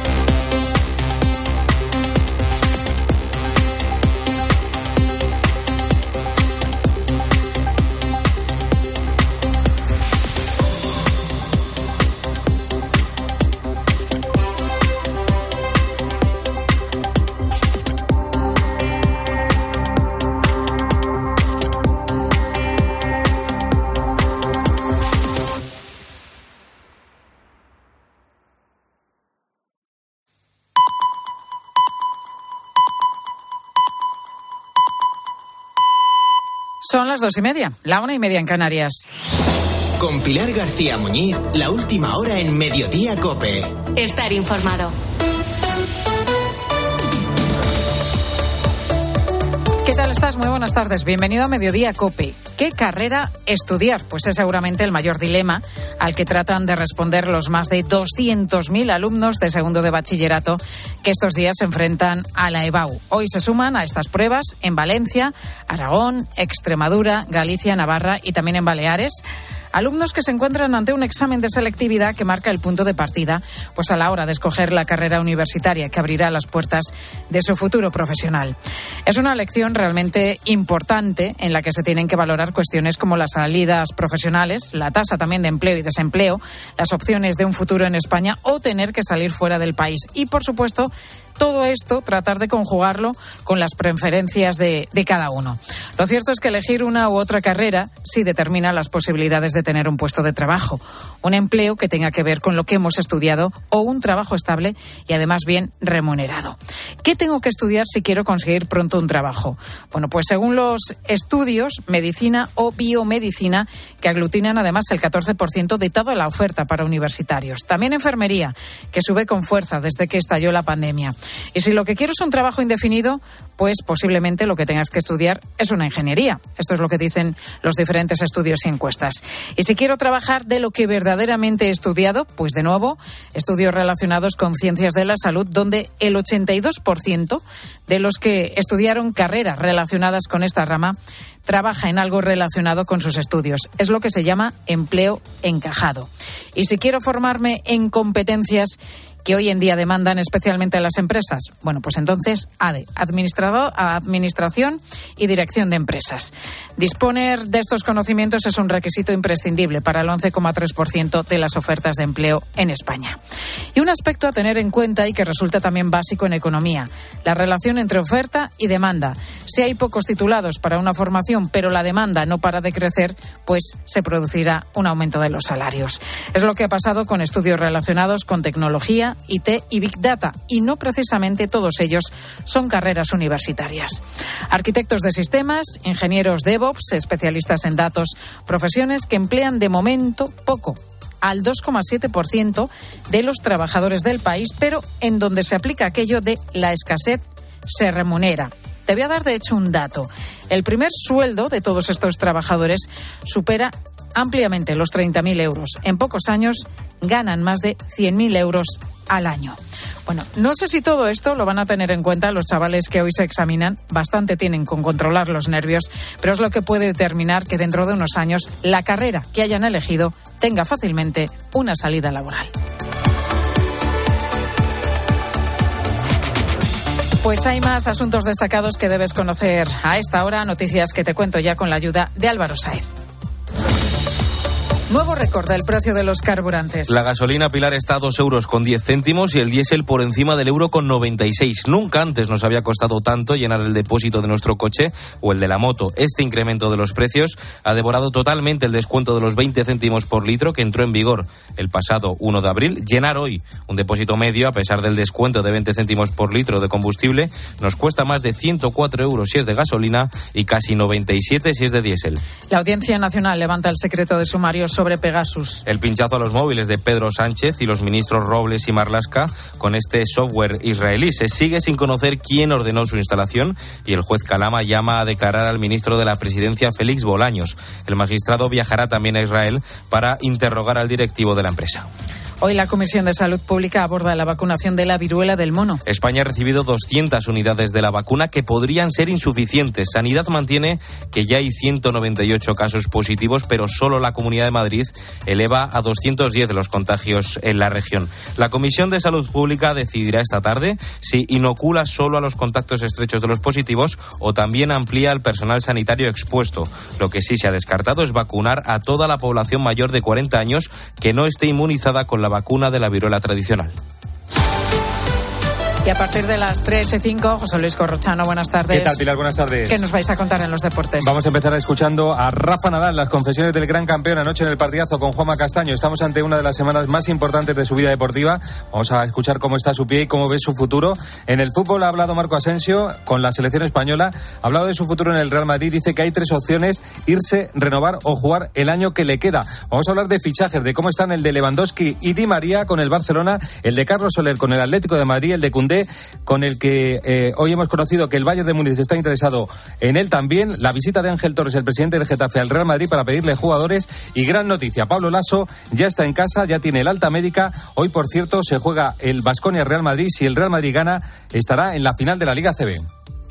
Son las 2:30, la 1:30 en Canarias. Con Pilar García Muñiz, la última hora en Mediodía COPE. Estar informado. ¿Qué tal estás? Muy buenas tardes. Bienvenido a Mediodía COPE. ¿Qué carrera estudiar? Pues es seguramente el mayor dilema al que tratan de responder los más de 200.000 alumnos de segundo de bachillerato que estos días se enfrentan a la EBAU. Hoy se suman a estas pruebas en Valencia, Aragón, Extremadura, Galicia, Navarra y también en Baleares. Alumnos que se encuentran ante un examen de selectividad que marca el punto de partida, pues a la hora de escoger la carrera universitaria que abrirá las puertas de su futuro profesional. Es una lección realmente importante en la que se tienen que valorar cuestiones como las salidas profesionales, la tasa también de empleo y desempleo, las opciones de un futuro en España o tener que salir fuera del país. Y, por supuesto, todo esto, tratar de conjugarlo con las preferencias de cada uno. Lo cierto es que elegir una u otra carrera sí determina las posibilidades de tener un puesto de trabajo, un empleo que tenga que ver con lo que hemos estudiado o un trabajo estable y además bien remunerado. ¿Qué tengo que estudiar si quiero conseguir pronto un trabajo? Bueno, pues según los estudios, medicina o biomedicina, que aglutinan además el 14% de toda la oferta para universitarios. También enfermería, que sube con fuerza desde que estalló la pandemia. Y si lo que quiero es un trabajo indefinido, pues posiblemente lo que tengas que estudiar es una ingeniería. Esto es lo que dicen los diferentes estudios y encuestas. Y si quiero trabajar de lo que verdaderamente he estudiado, pues de nuevo, estudios relacionados con ciencias de la salud, donde el 82% de los que estudiaron carreras relacionadas con esta rama trabaja en algo relacionado con sus estudios. Es lo que se llama empleo encajado. Y si quiero formarme en competencias que hoy en día demandan especialmente las empresas, bueno, pues entonces ADE, Administración y Dirección de Empresas. Disponer de estos conocimientos es un requisito imprescindible para el 11,3% de las ofertas de empleo en España. Y un aspecto a tener en cuenta y que resulta también básico en economía, la relación entre oferta y demanda. Si hay pocos titulados para una formación, pero la demanda no para de crecer, pues se producirá un aumento de los salarios. Es lo que ha pasado con estudios relacionados con tecnología, IT y Big Data, y no precisamente todos ellos son carreras universitarias. Arquitectos de sistemas, ingenieros DevOps, especialistas en datos, profesiones que emplean de momento poco, al 2,7% de los trabajadores del país, pero en donde se aplica aquello de la escasez se remunera. Te voy a dar, de hecho, un dato. El primer sueldo de todos estos trabajadores supera ampliamente los 30.000 euros. En pocos años ganan más de 100.000 euros al año. Bueno, no sé si todo esto lo van a tener en cuenta los chavales que hoy se examinan. Bastante tienen con controlar los nervios, pero es lo que puede determinar que dentro de unos años la carrera que hayan elegido tenga fácilmente una salida laboral. Pues hay más asuntos destacados que debes conocer a esta hora. Noticias que te cuento ya con la ayuda de Álvaro Sáez. Nuevo récord del precio de los carburantes. La gasolina, Pilar, está a 2,10 euros y el diésel por encima del €1,96. Nunca antes nos había costado tanto llenar el depósito de nuestro coche o el de la moto. Este incremento de los precios ha devorado totalmente el descuento de los 20 céntimos por litro que entró en vigor el pasado 1 de abril. Llenar hoy un depósito medio, a pesar del descuento de 20 céntimos por litro de combustible, nos cuesta más de 104 euros si es de gasolina y casi 97 si es de diésel. La Audiencia Nacional levanta el secreto de sumarios sobre Pegasus. El pinchazo a los móviles de Pedro Sánchez y los ministros Robles y Marlaska con este software israelí. Se sigue sin conocer quién ordenó su instalación y el juez Calama llama a declarar al ministro de la Presidencia, Félix Bolaños. El magistrado viajará también a Israel para interrogar al directivo de la empresa. Hoy la Comisión de Salud Pública aborda la vacunación de la viruela del mono. España ha recibido 200 unidades de la vacuna que podrían ser insuficientes. Sanidad mantiene que ya hay 198 casos positivos, pero solo la Comunidad de Madrid eleva a 210 los contagios en la región. La Comisión de Salud Pública decidirá esta tarde si inocula solo a los contactos estrechos de los positivos o también amplía al personal sanitario expuesto. Lo que sí se ha descartado es vacunar a toda la población mayor de 40 años que no esté inmunizada con la vacuna de la viruela tradicional. Y a partir de las 3:05, José Luis Corrochano, buenas tardes. ¿Qué tal, Pilar? Buenas tardes. ¿Qué nos vais a contar en los deportes? Vamos a empezar escuchando a Rafa Nadal, las confesiones del gran campeón anoche en el partidazo con Juanma Castaño. Estamos ante una de las semanas más importantes de su vida deportiva. Vamos a escuchar cómo está su pie y cómo ve su futuro. En el fútbol ha hablado Marco Asensio con la selección española. Ha hablado de su futuro en el Real Madrid. Dice que hay 3 opciones: irse, renovar o jugar el año que le queda. Vamos a hablar de fichajes, de cómo están el de Lewandowski y Di María con el Barcelona, el de Carlos Soler con el Atlético de Madrid, el de Koundé con el que hoy hemos conocido que el Bayern de Múnich está interesado en él también. La visita de Ángel Torres, el presidente del Getafe, al Real Madrid para pedirle jugadores. Y gran noticia, Pablo Laso ya está en casa, ya tiene el alta médica. Hoy, por cierto, se juega el Baskonia-Real Madrid. Si el Real Madrid gana, estará en la final de la Liga CB.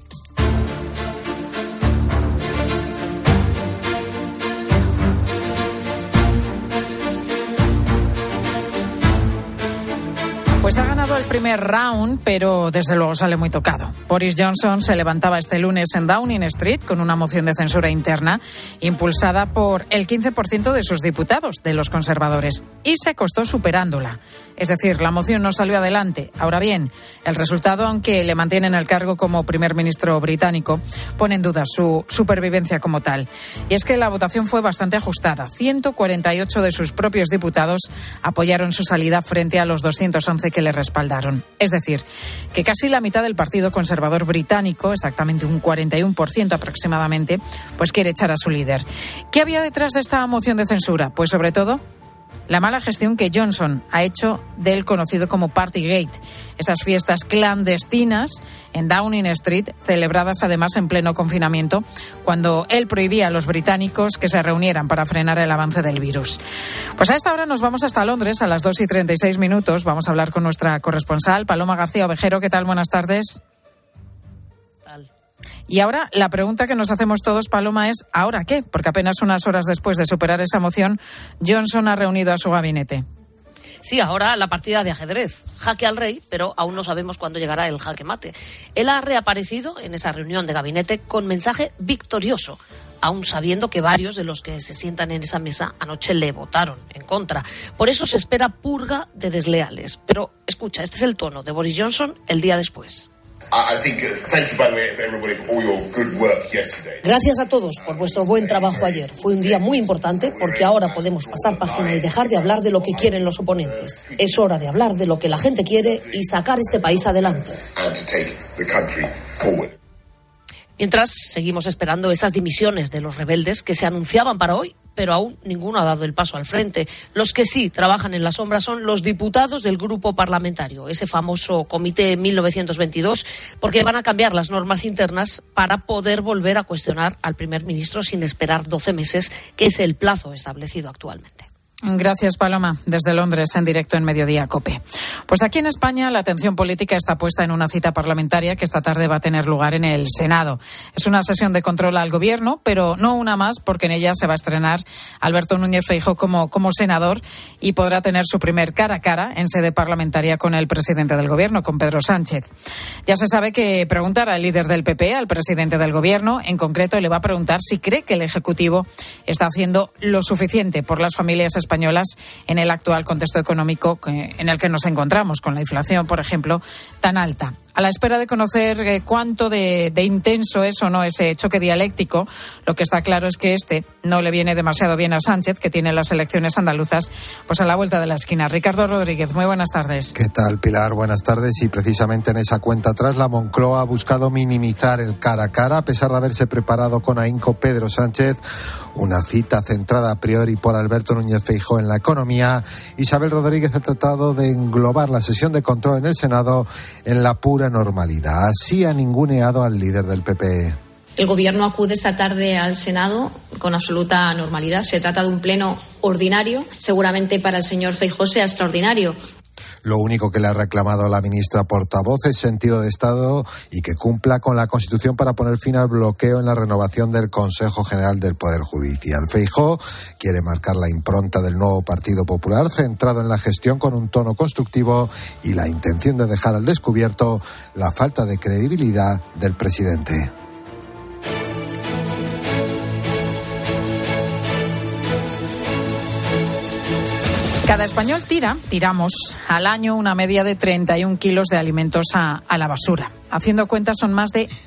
Pues ha ganado el primer round, pero desde luego sale muy tocado. Boris Johnson se levantaba este lunes en Downing Street con una moción de censura interna impulsada por el 15% de sus diputados, de los conservadores, y se acostó superándola. Es decir, la moción no salió adelante. Ahora bien, el resultado, aunque le mantienen el cargo como primer ministro británico, pone en duda su supervivencia como tal. Y es que la votación fue bastante ajustada. 148 de sus propios diputados apoyaron su salida frente a los 211 que le respaldaron. Es decir, que casi la mitad del Partido Conservador británico, exactamente un 41% aproximadamente, pues quiere echar a su líder. ¿Qué había detrás de esta moción de censura? Pues sobre todo la mala gestión que Johnson ha hecho del conocido como Partygate, esas fiestas clandestinas en Downing Street, celebradas además en pleno confinamiento, cuando él prohibía a los británicos que se reunieran para frenar el avance del virus. Pues a esta hora nos vamos hasta Londres, a las 2:36. Vamos a hablar con nuestra corresponsal, Paloma García Ovejero. ¿Qué tal? Buenas tardes. Y ahora la pregunta que nos hacemos todos, Paloma, es ¿ahora qué? Porque apenas unas horas después de superar esa moción, Johnson ha reunido a su gabinete. Sí, ahora la partida de ajedrez. Jaque al rey, pero aún no sabemos cuándo llegará el jaque mate. Él ha reaparecido en esa reunión de gabinete con mensaje victorioso, aún sabiendo que varios de los que se sientan en esa mesa anoche le votaron en contra. Por eso se espera purga de desleales. Pero escucha, este es el tono de Boris Johnson el día después. Gracias a todos por vuestro buen trabajo ayer. Fue un día muy importante porque ahora podemos pasar página y dejar de hablar de lo que quieren los oponentes. Es hora de hablar de lo que la gente quiere y sacar este país adelante. Mientras, seguimos esperando esas dimisiones de los rebeldes que se anunciaban para hoy, pero aún ninguno ha dado el paso al frente. Los que sí trabajan en la sombra son los diputados del grupo parlamentario, ese famoso comité 1922, porque van a cambiar las normas internas para poder volver a cuestionar al primer ministro sin esperar 12 meses, que es el plazo establecido actualmente. Gracias, Paloma. Desde Londres, en directo en Mediodía COPE. Pues aquí en España la atención política está puesta en una cita parlamentaria que esta tarde va a tener lugar en el Senado. Es una sesión de control al Gobierno, pero no una más, porque en ella se va a estrenar Alberto Núñez Feijóo como senador y podrá tener su primer cara a cara en sede parlamentaria con el presidente del Gobierno, con Pedro Sánchez. Ya se sabe que preguntará al líder del PP, al presidente del Gobierno, en concreto le va a preguntar si cree que el Ejecutivo está haciendo lo suficiente por las familias españolas en el actual contexto económico en el que nos encontramos, con la inflación, por ejemplo, tan alta. A la espera de conocer cuánto de intenso es o no ese choque dialéctico, lo que está claro es que no le viene demasiado bien a Sánchez, que tiene las elecciones andaluzas pues a la vuelta de la esquina. Ricardo Rodríguez, muy buenas tardes. ¿Qué tal, Pilar? Buenas tardes. Y precisamente en esa cuenta atrás, la Moncloa ha buscado minimizar el cara a cara, a pesar de haberse preparado con ahínco Pedro Sánchez una cita centrada a priori por Alberto Núñez Feijóo en la economía. Isabel Rodríguez ha tratado de englobar la sesión de control en el Senado en la pura normalidad. Así ha ninguneado al líder del PP. El Gobierno acude esta tarde al Senado con absoluta normalidad. Se trata de un pleno ordinario. Seguramente para el señor Feijóo sea extraordinario. Lo único que le ha reclamado la ministra portavoz es sentido de Estado y que cumpla con la Constitución para poner fin al bloqueo en la renovación del Consejo General del Poder Judicial. Feijóo quiere marcar la impronta del nuevo Partido Popular, centrado en la gestión con un tono constructivo y la intención de dejar al descubierto la falta de credibilidad del presidente. Cada español tiramos al año una media de 31 kilos de alimentos a la basura. Haciendo cuentas son más de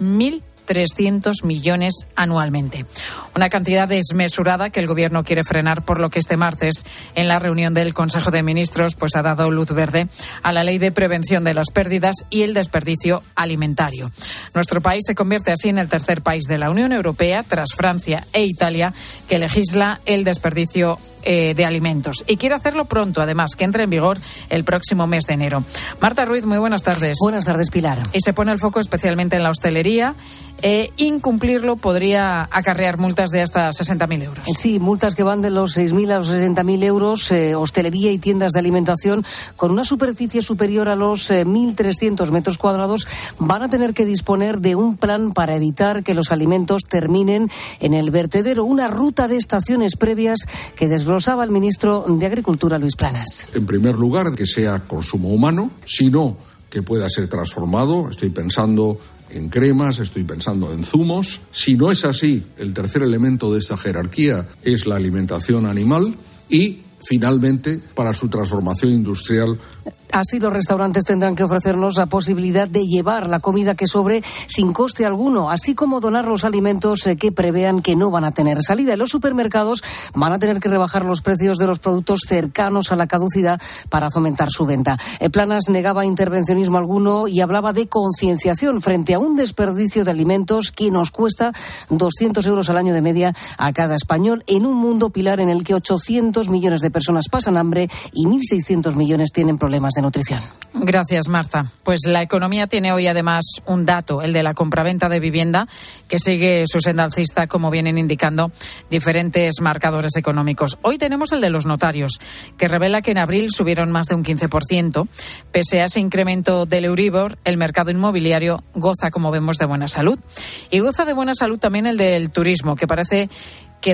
1.300 millones anualmente. Una cantidad desmesurada que el Gobierno quiere frenar, por lo que este martes, en la reunión del Consejo de Ministros, pues ha dado luz verde a la Ley de Prevención de las Pérdidas y el Desperdicio Alimentario. Nuestro país se convierte así en el tercer país de la Unión Europea, tras Francia e Italia, que legisla el desperdicio de alimentos. Y quiere hacerlo pronto, además, que entre en vigor el próximo mes de enero. Marta Ruiz, muy buenas tardes. Buenas tardes, Pilar. Y se pone el foco especialmente en la hostelería. Incumplirlo podría acarrear multas de hasta 60.000 euros. Sí, multas que van de los 6.000 a los 60.000 euros. Hostelería y tiendas de alimentación con una superficie superior a los 1.300 metros cuadrados van a tener que disponer de un plan para evitar que los alimentos terminen en el vertedero. Una ruta de estaciones previas que desglosaba el ministro de Agricultura, Luis Planas. En primer lugar, que sea consumo humano, sino que pueda ser transformado. Estoy pensando en cremas, estoy pensando en zumos. Si no es así, el tercer elemento de esta jerarquía es la alimentación animal y, finalmente, para su transformación industrial. Así los restaurantes tendrán que ofrecernos la posibilidad de llevar la comida que sobre sin coste alguno, así como donar los alimentos que prevean que no van a tener salida. Y los supermercados van a tener que rebajar los precios de los productos cercanos a la caducidad para fomentar su venta. Planas negaba intervencionismo alguno y hablaba de concienciación frente a un desperdicio de alimentos que nos cuesta 200 euros al año de media a cada español en un mundo, Pilar, en el que 800 millones de personas pasan hambre y 1.600 millones tienen problemas de nutrición. Gracias, Marta. Pues la economía tiene hoy además un dato, el de la compraventa de vivienda, que sigue su senda alcista, como vienen indicando diferentes marcadores económicos. Hoy tenemos el de los notarios, que revela que en abril subieron más de un 15%. Pese a ese incremento del Euribor, el mercado inmobiliario goza, como vemos, de buena salud. Y goza de buena salud también el del turismo, que parece que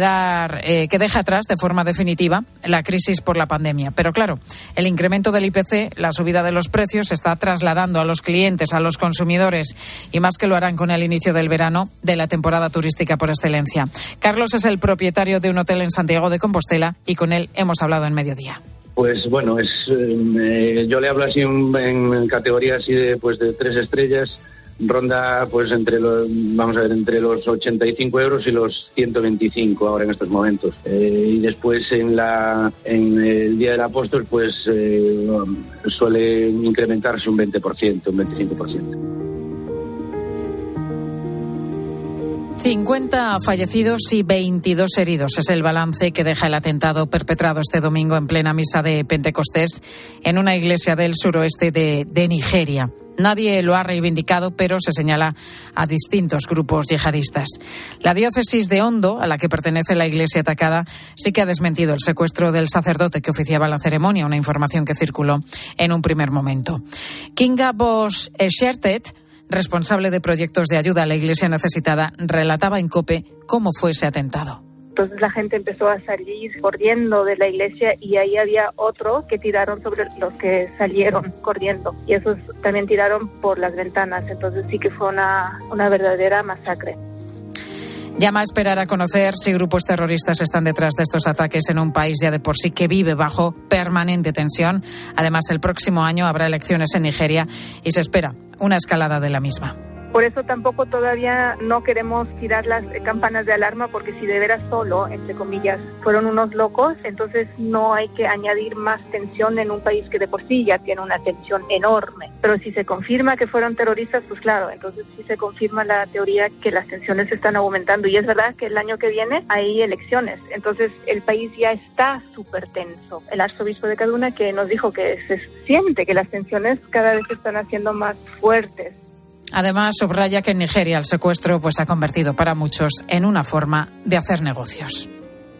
deja atrás de forma definitiva la crisis por la pandemia. Pero claro, el incremento del IPC, la subida de los precios, se está trasladando a los clientes, a los consumidores, y más que lo harán con el inicio del verano, de la temporada turística por excelencia. Carlos es el propietario de un hotel en Santiago de Compostela y con él hemos hablado en Mediodía. Pues bueno, yo le hablo así en categorías así de 3 estrellas. Ronda pues entre los 85 euros y los 125 ahora en estos momentos. Y después en el Día del Apóstol pues suele incrementarse un 20%, un 25%. 50 fallecidos y 22 heridos es el balance que deja el atentado perpetrado este domingo en plena misa de Pentecostés en una iglesia del suroeste de Nigeria. Nadie lo ha reivindicado, pero se señala a distintos grupos yihadistas. La diócesis de Ondo, a la que pertenece la iglesia atacada, sí que ha desmentido el secuestro del sacerdote que oficiaba la ceremonia, una información que circuló en un primer momento. Kinga Bosch Schertet, responsable de proyectos de ayuda a la iglesia necesitada, relataba en COPE cómo fue ese atentado. Entonces la gente empezó a salir corriendo de la iglesia y ahí había otro que tiraron sobre los que salieron corriendo y esos también tiraron por las ventanas. Entonces sí que fue una verdadera masacre. Llama a esperar a conocer si grupos terroristas están detrás de estos ataques en un país ya de por sí que vive bajo permanente tensión. Además, el próximo año habrá elecciones en Nigeria y se espera una escalada de la misma. Por eso tampoco todavía no queremos tirar las campanas de alarma, porque si de veras solo, entre comillas, fueron unos locos, entonces no hay que añadir más tensión en un país que de por sí ya tiene una tensión enorme. Pero si se confirma que fueron terroristas, pues claro, entonces sí se confirma la teoría que las tensiones están aumentando. Y es verdad que el año que viene hay elecciones, entonces el país ya está súper tenso. El arzobispo de Kaduna, que nos dijo que se siente que las tensiones cada vez se están haciendo más fuertes. Además, subraya que en Nigeria el secuestro se ha convertido para muchos en una forma de hacer negocios.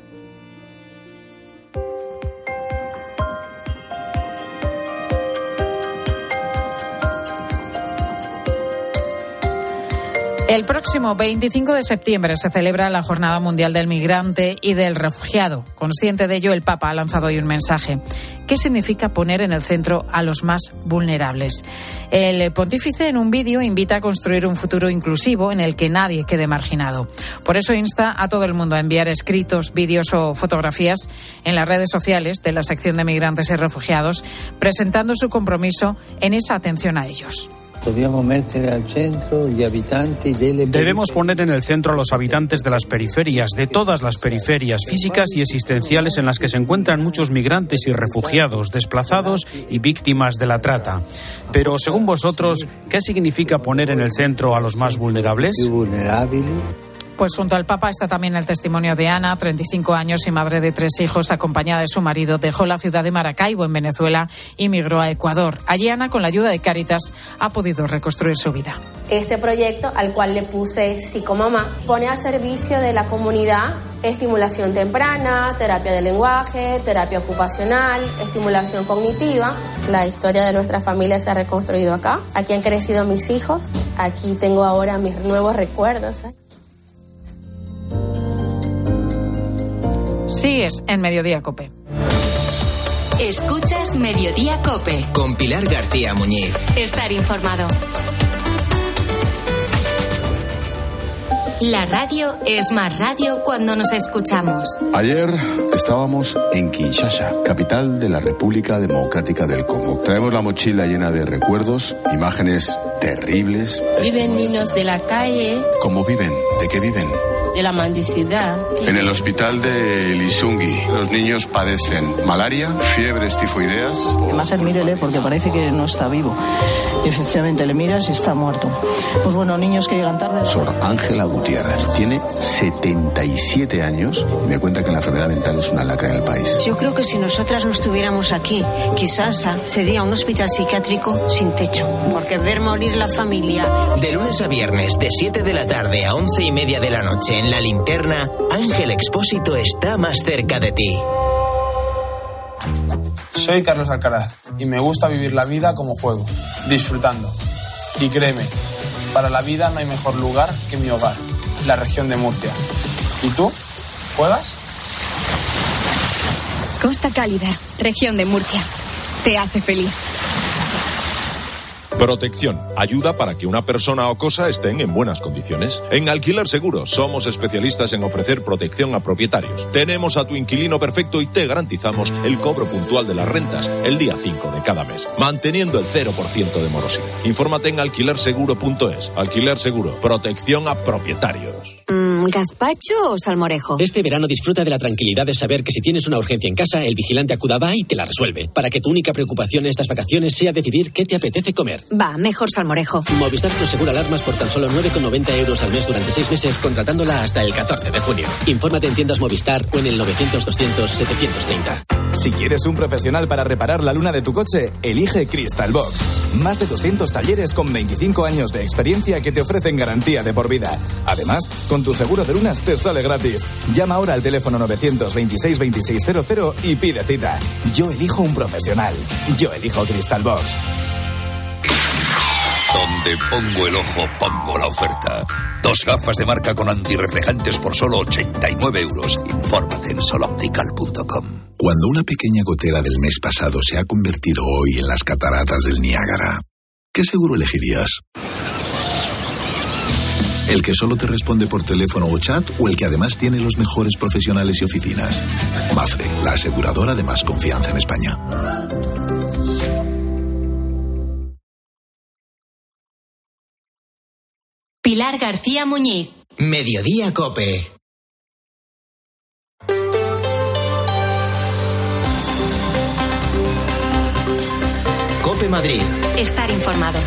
El próximo 25 de septiembre se celebra la Jornada Mundial del Migrante y del Refugiado. Consciente de ello, el Papa ha lanzado hoy un mensaje. ¿Qué significa poner en el centro a los más vulnerables? El pontífice, en un vídeo, invita a construir un futuro inclusivo en el que nadie quede marginado. Por eso insta a todo el mundo a enviar escritos, vídeos o fotografías en las redes sociales de la sección de Migrantes y Refugiados, presentando su compromiso en esa atención a ellos. Debemos poner en el centro a los habitantes de las periferias, de todas las periferias físicas y existenciales en las que se encuentran muchos migrantes y refugiados, desplazados y víctimas de la trata. Pero, según vosotros, ¿qué significa poner en el centro a los más vulnerables? Pues junto al Papa está también el testimonio de Ana, 35 años y madre de 3 hijos, acompañada de su marido. Dejó la ciudad de Maracaibo, en Venezuela, y migró a Ecuador. Allí Ana, con la ayuda de Cáritas, ha podido reconstruir su vida. Este proyecto, al cual le puse Psicomamá, pone al servicio de la comunidad estimulación temprana, terapia de lenguaje, terapia ocupacional, estimulación cognitiva. La historia de nuestra familia se ha reconstruido acá. Aquí han crecido mis hijos. Aquí tengo ahora mis nuevos recuerdos. Sigues en Mediodía COPE. Escuchas Mediodía COPE. Con Pilar García Muñiz. Estar informado. La radio es más radio cuando nos escuchamos. Ayer estábamos en Kinshasa, capital de la República Democrática del Congo. Traemos la mochila llena de recuerdos, imágenes terribles. Viven niños de la calle. ¿Cómo viven? ¿De qué viven? De la mendicidad. En el hospital de Lisungi, los niños padecen malaria, fiebres tifoideas. Además, mírele porque parece que no está vivo. Y efectivamente le miras y está muerto. Pues bueno, niños que llegan tarde. Sor Ángela Gutiérrez tiene 77 años y me cuenta que la enfermedad mental es una lacra en el país. Yo creo que si nosotras no estuviéramos aquí, quizás sería un hospital psiquiátrico sin techo. Porque ver morir la familia. De lunes a viernes, de 7 de la tarde a 11:30 de la noche en La Linterna, Ángel Expósito está más cerca de ti. Soy Carlos Alcaraz y me gusta vivir la vida como juego, disfrutando. Y créeme, para la vida no hay mejor lugar que mi hogar, la región de Murcia. ¿Y tú? ¿Juegas? Costa Cálida, región de Murcia. Te hace feliz. Protección. Ayuda para que una persona o cosa estén en buenas condiciones. En Alquiler Seguro somos especialistas en ofrecer protección a propietarios. Tenemos a tu inquilino perfecto y te garantizamos el cobro puntual de las rentas el día 5 de cada mes, manteniendo el 0% de morosidad. Infórmate en alquilerseguro.es. Alquiler Seguro. Protección a propietarios. ¿Gazpacho o salmorejo? Este verano disfruta de la tranquilidad de saber que si tienes una urgencia en casa, el vigilante Acudaba y te la resuelve. Para que tu única preocupación en estas vacaciones sea decidir qué te apetece comer. Va, mejor salmorejo. Movistar Prosegura alarmas por tan solo 9,90 € al mes durante 6 meses, contratándola hasta el 14 de junio. Infórmate en tiendas Movistar o en el 900-200-730. Si quieres un profesional para reparar la luna de tu coche, elige Crystal Box. Más de 200 talleres con 25 años de experiencia que te ofrecen garantía de por vida. Además, con tu seguro de lunas te sale gratis. Llama ahora al teléfono 926-2600 y pide cita. Yo elijo un profesional. Yo elijo Crystal Box. Donde pongo el ojo, pongo la oferta. 2 gafas de marca con antirreflejantes por solo 89 €. Infórmate en soloptical.com. Cuando una pequeña gotera del mes pasado se ha convertido hoy en las cataratas del Niágara, ¿qué seguro elegirías? ¿El que solo te responde por teléfono o chat o el que además tiene los mejores profesionales y oficinas? Mafre, la aseguradora de más confianza en España. Pilar García Muñiz. Mediodía COPE. COPE Madrid. Estar informado.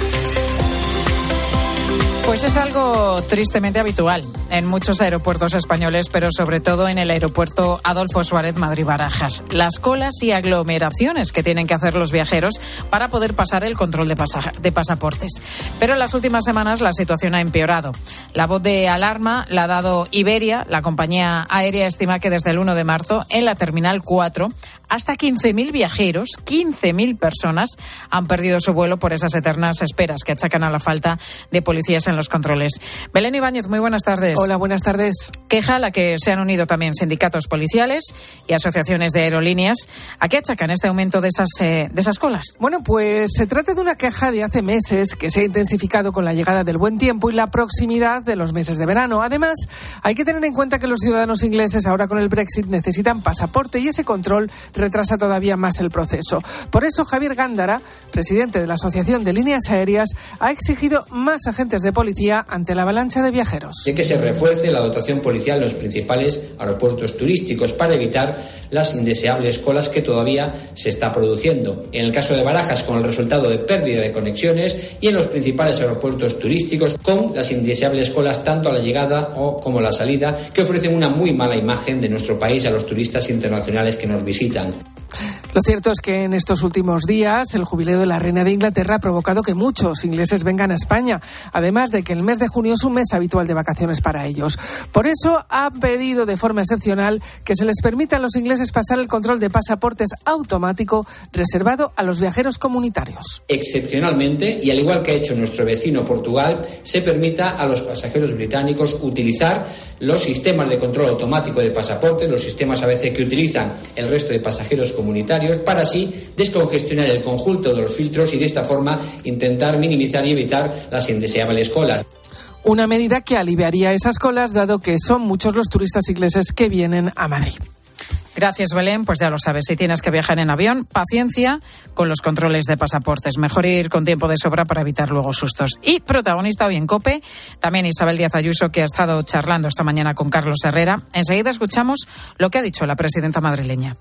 Pues es algo tristemente habitual en muchos aeropuertos españoles, pero sobre todo en el aeropuerto Adolfo Suárez Madrid-Barajas. Las colas y aglomeraciones que tienen que hacer los viajeros para poder pasar el control de pasaportes. Pero en las últimas semanas la situación ha empeorado. La voz de alarma la ha dado Iberia. La compañía aérea estima que desde el 1 de marzo en la Terminal 4 hasta 15.000 viajeros, 15.000 personas han perdido su vuelo por esas eternas esperas que achacan a la falta de policías en los controles. Belén Ibáñez, muy buenas tardes. Hola, buenas tardes. Queja a la que se han unido también sindicatos policiales y asociaciones de aerolíneas. ¿A qué achacan este aumento de esas colas? Bueno, pues se trata de una queja de hace meses que se ha intensificado con la llegada del buen tiempo y la proximidad de los meses de verano. Además, hay que tener en cuenta que los ciudadanos ingleses ahora con el Brexit necesitan pasaporte y ese control retrasa todavía más el proceso. Por eso, Javier Gándara, presidente de la Asociación de Líneas Aéreas, ha exigido más agentes de policía ante la avalancha de viajeros. De que se refuerce la dotación policial en los principales aeropuertos turísticos para evitar las indeseables colas que todavía se está produciendo. En el caso de Barajas, con el resultado de pérdida de conexiones, y en los principales aeropuertos turísticos, con las indeseables colas tanto a la llegada como a la salida, que ofrecen una muy mala imagen de nuestro país a los turistas internacionales que nos visitan. Lo cierto es que en estos últimos días el jubileo de la reina de Inglaterra ha provocado que muchos ingleses vengan a España, además de que el mes de junio es un mes habitual de vacaciones para ellos. Por eso ha pedido de forma excepcional que se les permita a los ingleses pasar el control de pasaportes automático reservado a los viajeros comunitarios. Excepcionalmente, y al igual que ha hecho nuestro vecino Portugal, se permita a los pasajeros británicos utilizar los sistemas de control automático de pasaportes, los sistemas a veces que utilizan el resto de pasajeros comunitarios, para así descongestionar el conjunto de los filtros y de esta forma intentar minimizar y evitar las indeseables colas. Una medida que aliviaría esas colas, dado que son muchos los turistas ingleses que vienen a Madrid. Gracias, Belén. Pues ya lo sabes, si tienes que viajar en avión, paciencia con los controles de pasaportes. Mejor ir con tiempo de sobra para evitar luego sustos. Y protagonista hoy en COPE, también Isabel Díaz Ayuso, que ha estado charlando esta mañana con Carlos Herrera. Enseguida escuchamos lo que ha dicho la presidenta madrileña.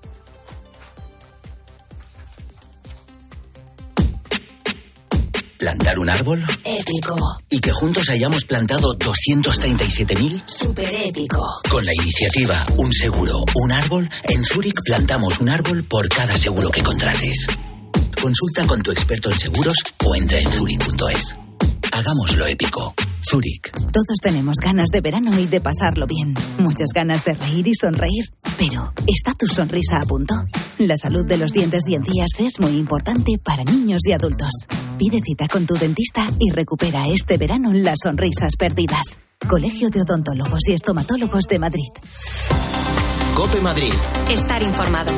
¿Plantar un árbol? Épico. ¿Y que juntos hayamos plantado 237.000? Súper épico. Con la iniciativa Un Seguro, Un Árbol, en Zurich plantamos un árbol por cada seguro que contrates. Consulta con tu experto en seguros o entra en zurich.es. Hagámoslo épico. Zurich. Todos tenemos ganas de verano y de pasarlo bien. Muchas ganas de reír y sonreír. Pero, ¿está tu sonrisa a punto? La salud de los dientes y encías es muy importante para niños y adultos. Pide cita con tu dentista y recupera este verano las sonrisas perdidas. Colegio de Odontólogos y Estomatólogos de Madrid. COPE Madrid. Estar informado.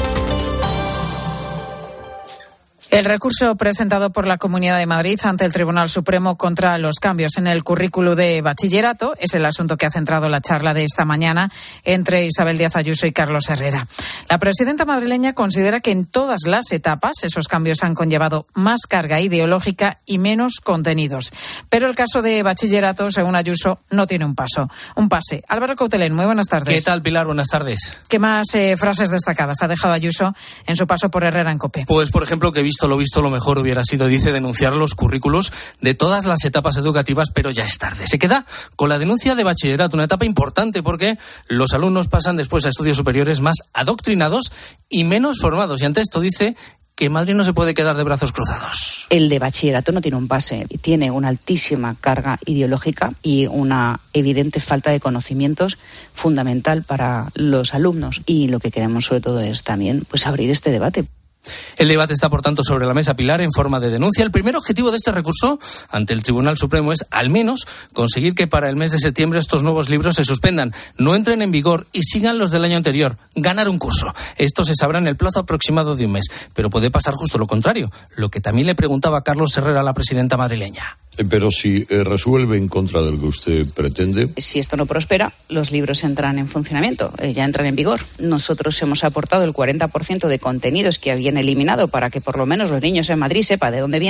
El recurso presentado por la Comunidad de Madrid ante el Tribunal Supremo contra los cambios en el currículo de bachillerato es el asunto que ha centrado la charla de esta mañana entre Isabel Díaz Ayuso y Carlos Herrera. La presidenta madrileña considera que en todas las etapas esos cambios han conllevado más carga ideológica y menos contenidos. Pero el caso de bachillerato, según Ayuso, no tiene un pase. Álvaro Coutelén, muy buenas tardes. ¿Qué tal, Pilar? Buenas tardes. ¿Qué más frases destacadas ha dejado Ayuso en su paso por Herrera en COPE? Pues, por ejemplo, que visto lo mejor hubiera sido, dice, denunciar los currículos de todas las etapas educativas, pero ya es tarde. Se queda con la denuncia de bachillerato, una etapa importante porque los alumnos pasan después a estudios superiores más adoctrinados y menos formados. Y ante esto dice que Madrid no se puede quedar de brazos cruzados. El de bachillerato no tiene un pase y tiene una altísima carga ideológica y una evidente falta de conocimientos fundamental para los alumnos. Y lo que queremos sobre todo es también abrir este debate. El debate está, por tanto, sobre la mesa, Pilar, en forma de denuncia. El primer objetivo de este recurso ante el Tribunal Supremo es, al menos, conseguir que para el mes de septiembre estos nuevos libros se suspendan, no entren en vigor y sigan los del año anterior. Ganar un curso. Esto se sabrá en el plazo aproximado de un mes. Pero puede pasar justo lo contrario, lo que también le preguntaba Carlos Herrera a la presidenta madrileña. Pero si resuelve en contra de lo que usted pretende. Si esto no prospera, los libros entran en funcionamiento, ya entran en vigor. Nosotros hemos aportado el 40% de contenidos que habían eliminado para que por lo menos los niños en Madrid sepan de dónde vienen.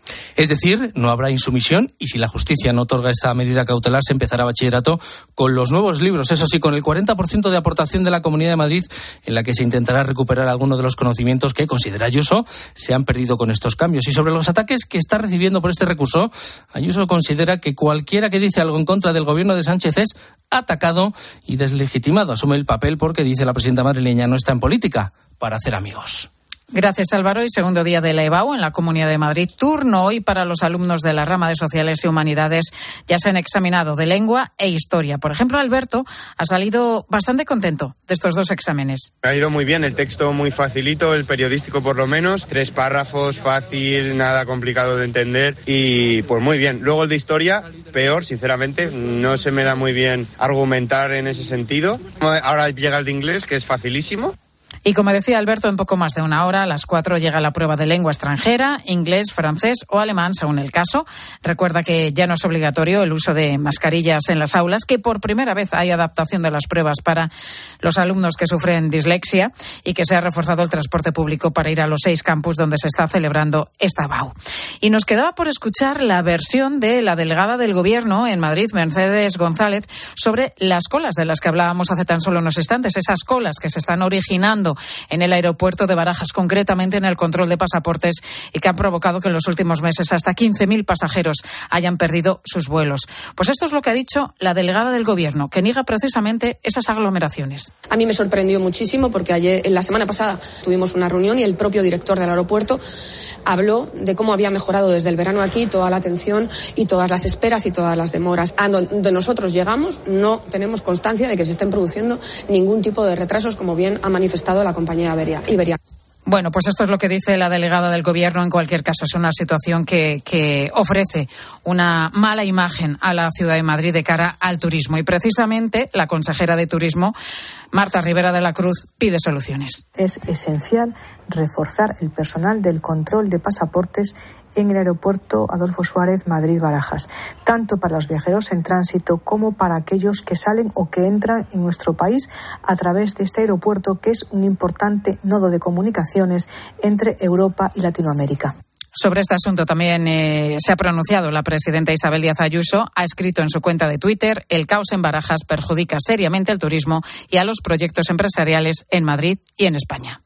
Es decir, no habrá insumisión y si la justicia no otorga esa medida cautelar se empezará bachillerato con los nuevos libros, eso sí, con el 40% de aportación de la Comunidad de Madrid, en la que se intentará recuperar algunos de los conocimientos que, considera Ayuso, se han perdido con estos cambios. Y sobre los ataques que está recibiendo por este recurso, Ayuso considera que cualquiera que dice algo en contra del gobierno de Sánchez es atacado y deslegitimado. Asume el papel porque, dice la presidenta madrileña, no está en política para hacer amigos. Gracias, Álvaro. Y segundo día de la EBAU en la Comunidad de Madrid. Turno hoy para los alumnos de la rama de Sociales y Humanidades. Ya se han examinado de Lengua e Historia. Por ejemplo, Alberto ha salido bastante contento de estos dos exámenes. Me ha ido muy bien, el texto muy facilito, el periodístico por lo menos. 3 párrafos, fácil, nada complicado de entender y pues muy bien. Luego el de Historia, peor, sinceramente. No se me da muy bien argumentar en ese sentido. Ahora llega el de Inglés, que es facilísimo. Y como decía Alberto, en poco más de una hora, a las 4 llega la prueba de lengua extranjera, inglés, francés o alemán, según el caso. Recuerda que ya no es obligatorio el uso de mascarillas en las aulas, que por primera vez hay adaptación de las pruebas para los alumnos que sufren dislexia y que se ha reforzado el transporte público para ir a los 6 campus donde se está celebrando esta EBAU. Y nos quedaba por escuchar la versión de la delegada del Gobierno en Madrid, Mercedes González, sobre las colas de las que hablábamos hace tan solo unos instantes, esas colas que se están originando en el aeropuerto de Barajas, concretamente en el control de pasaportes, y que han provocado que en los últimos meses hasta 15.000 pasajeros hayan perdido sus vuelos. Pues esto es lo que ha dicho la delegada del Gobierno, que niega precisamente esas aglomeraciones. A mí me sorprendió muchísimo porque la semana pasada tuvimos una reunión y el propio director del aeropuerto habló de cómo había mejorado desde el verano aquí toda la atención y todas las esperas y todas las demoras. A donde nosotros llegamos no tenemos constancia de que se estén produciendo ningún tipo de retrasos, como bien ha manifestado la compañía Iberia. Bueno, pues esto es lo que dice la delegada del Gobierno. En cualquier caso, es una situación que ofrece una mala imagen a la ciudad de Madrid de cara al turismo. Y precisamente la consejera de Turismo, Marta Rivera de la Cruz, pide soluciones. Es esencial reforzar el personal del control de pasaportes en el aeropuerto Adolfo Suárez Madrid-Barajas, tanto para los viajeros en tránsito como para aquellos que salen o que entran en nuestro país a través de este aeropuerto, que es un importante nodo de comunicaciones entre Europa y Latinoamérica. Sobre este asunto también se ha pronunciado la presidenta Isabel Díaz Ayuso. Ha escrito en su cuenta de Twitter: el caos en Barajas perjudica seriamente al turismo y a los proyectos empresariales en Madrid y en España.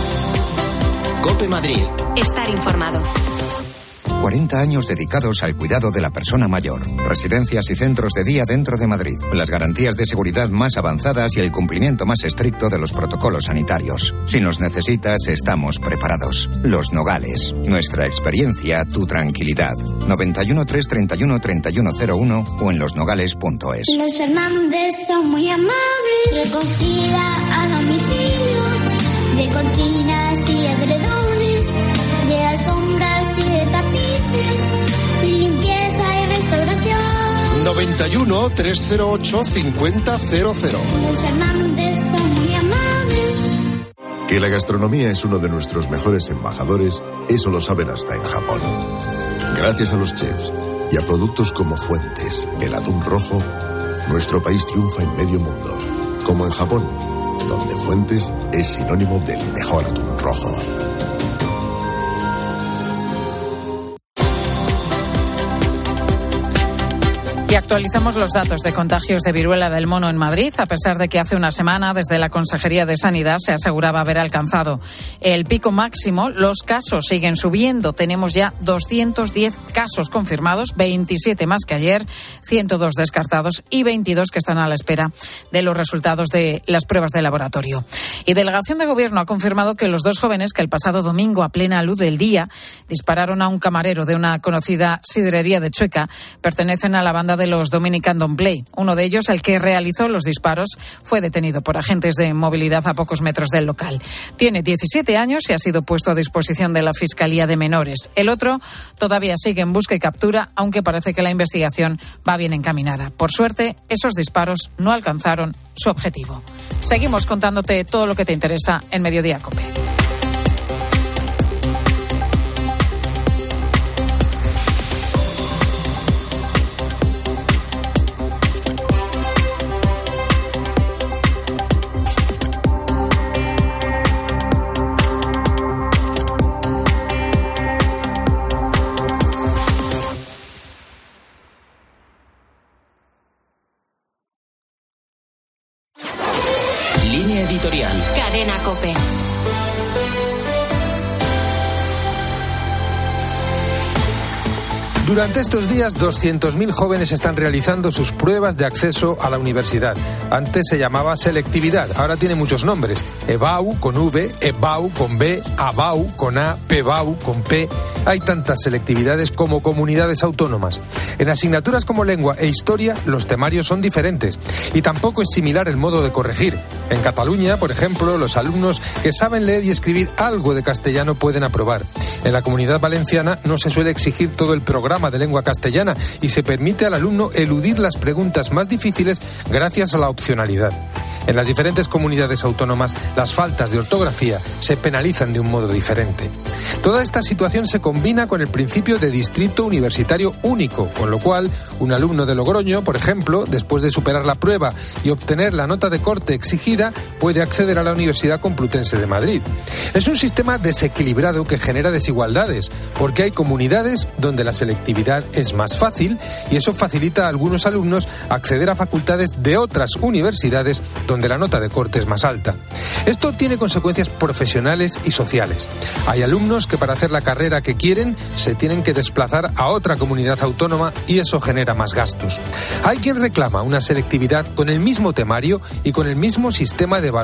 COPE Madrid. Estar informado. 40 años dedicados al cuidado de la persona mayor. Residencias y centros de día dentro de Madrid. Las garantías de seguridad más avanzadas y el cumplimiento más estricto de los protocolos sanitarios. Si nos necesitas, estamos preparados. Los Nogales. Nuestra experiencia, tu tranquilidad. 91 331 3101 o en losnogales.es. Los Fernández son muy amables. Recogida a domicilio de cortinas y edredones, de alfombras y de tapices, limpieza y restauración. 91 308 5000. Los Fernández son muy amables. Que la gastronomía es uno de nuestros mejores embajadores, eso lo saben hasta en Japón. Gracias a los chefs y a productos como Fuentes, el atún rojo, nuestro país triunfa en medio mundo. Como en Japón, donde Fuentes es sinónimo del mejor atún rojo. Y actualizamos los datos de contagios de viruela del mono en Madrid, a pesar de que hace una semana desde la Consejería de Sanidad se aseguraba haber alcanzado el pico máximo. Los casos siguen subiendo. Tenemos ya 210 casos confirmados, 27 más que ayer, 102 descartados y 22 que están a la espera de los resultados de las pruebas de laboratorio. Y Delegación de Gobierno ha confirmado que los 2 jóvenes que el pasado domingo, a plena luz del día, dispararon a un camarero de una conocida sidrería de Chueca pertenecen a la banda de los Dominican Don't Play. Uno de ellos, el que realizó los disparos, fue detenido por agentes de movilidad a pocos metros del local. Tiene 17 años y ha sido puesto a disposición de la Fiscalía de Menores. El otro todavía sigue en busca y captura, aunque parece que la investigación va bien encaminada. Por suerte, esos disparos no alcanzaron su objetivo. Seguimos contándote todo lo que te interesa en Mediodía COPE. Línea editorial. Cadena COPE. Durante estos días, 200.000 jóvenes están realizando sus pruebas de acceso a la universidad. Antes se llamaba selectividad, ahora tiene muchos nombres. EBAU con V, EBAU con B, ABAU con A, PBAU con P. Hay tantas selectividades como comunidades autónomas. En asignaturas como lengua e historia, los temarios son diferentes. Y tampoco es similar el modo de corregir. En Cataluña, por ejemplo, los alumnos que saben leer y escribir algo de castellano pueden aprobar. En la Comunidad Valenciana no se suele exigir todo el programa de lengua castellana y se permite al alumno eludir las preguntas más difíciles gracias a la opcionalidad. En las diferentes comunidades autónomas, las faltas de ortografía se penalizan de un modo diferente. Toda esta situación se combina con el principio de distrito universitario único, con lo cual un alumno de Logroño, por ejemplo, después de superar la prueba y obtener la nota de corte exigida, puede acceder a la Universidad Complutense de Madrid. Es un sistema desequilibrado que genera desigualdades, porque hay comunidades donde la selectividad es más fácil y eso facilita a algunos alumnos acceder a facultades de otras universidades donde la nota de corte es más alta. Esto tiene consecuencias profesionales y sociales. Hay alumnos que para hacer la carrera que quieren se tienen que desplazar a otra comunidad autónoma y eso genera más gastos. Hay quien reclama una selectividad con el mismo temario y con el mismo sistema de evaluación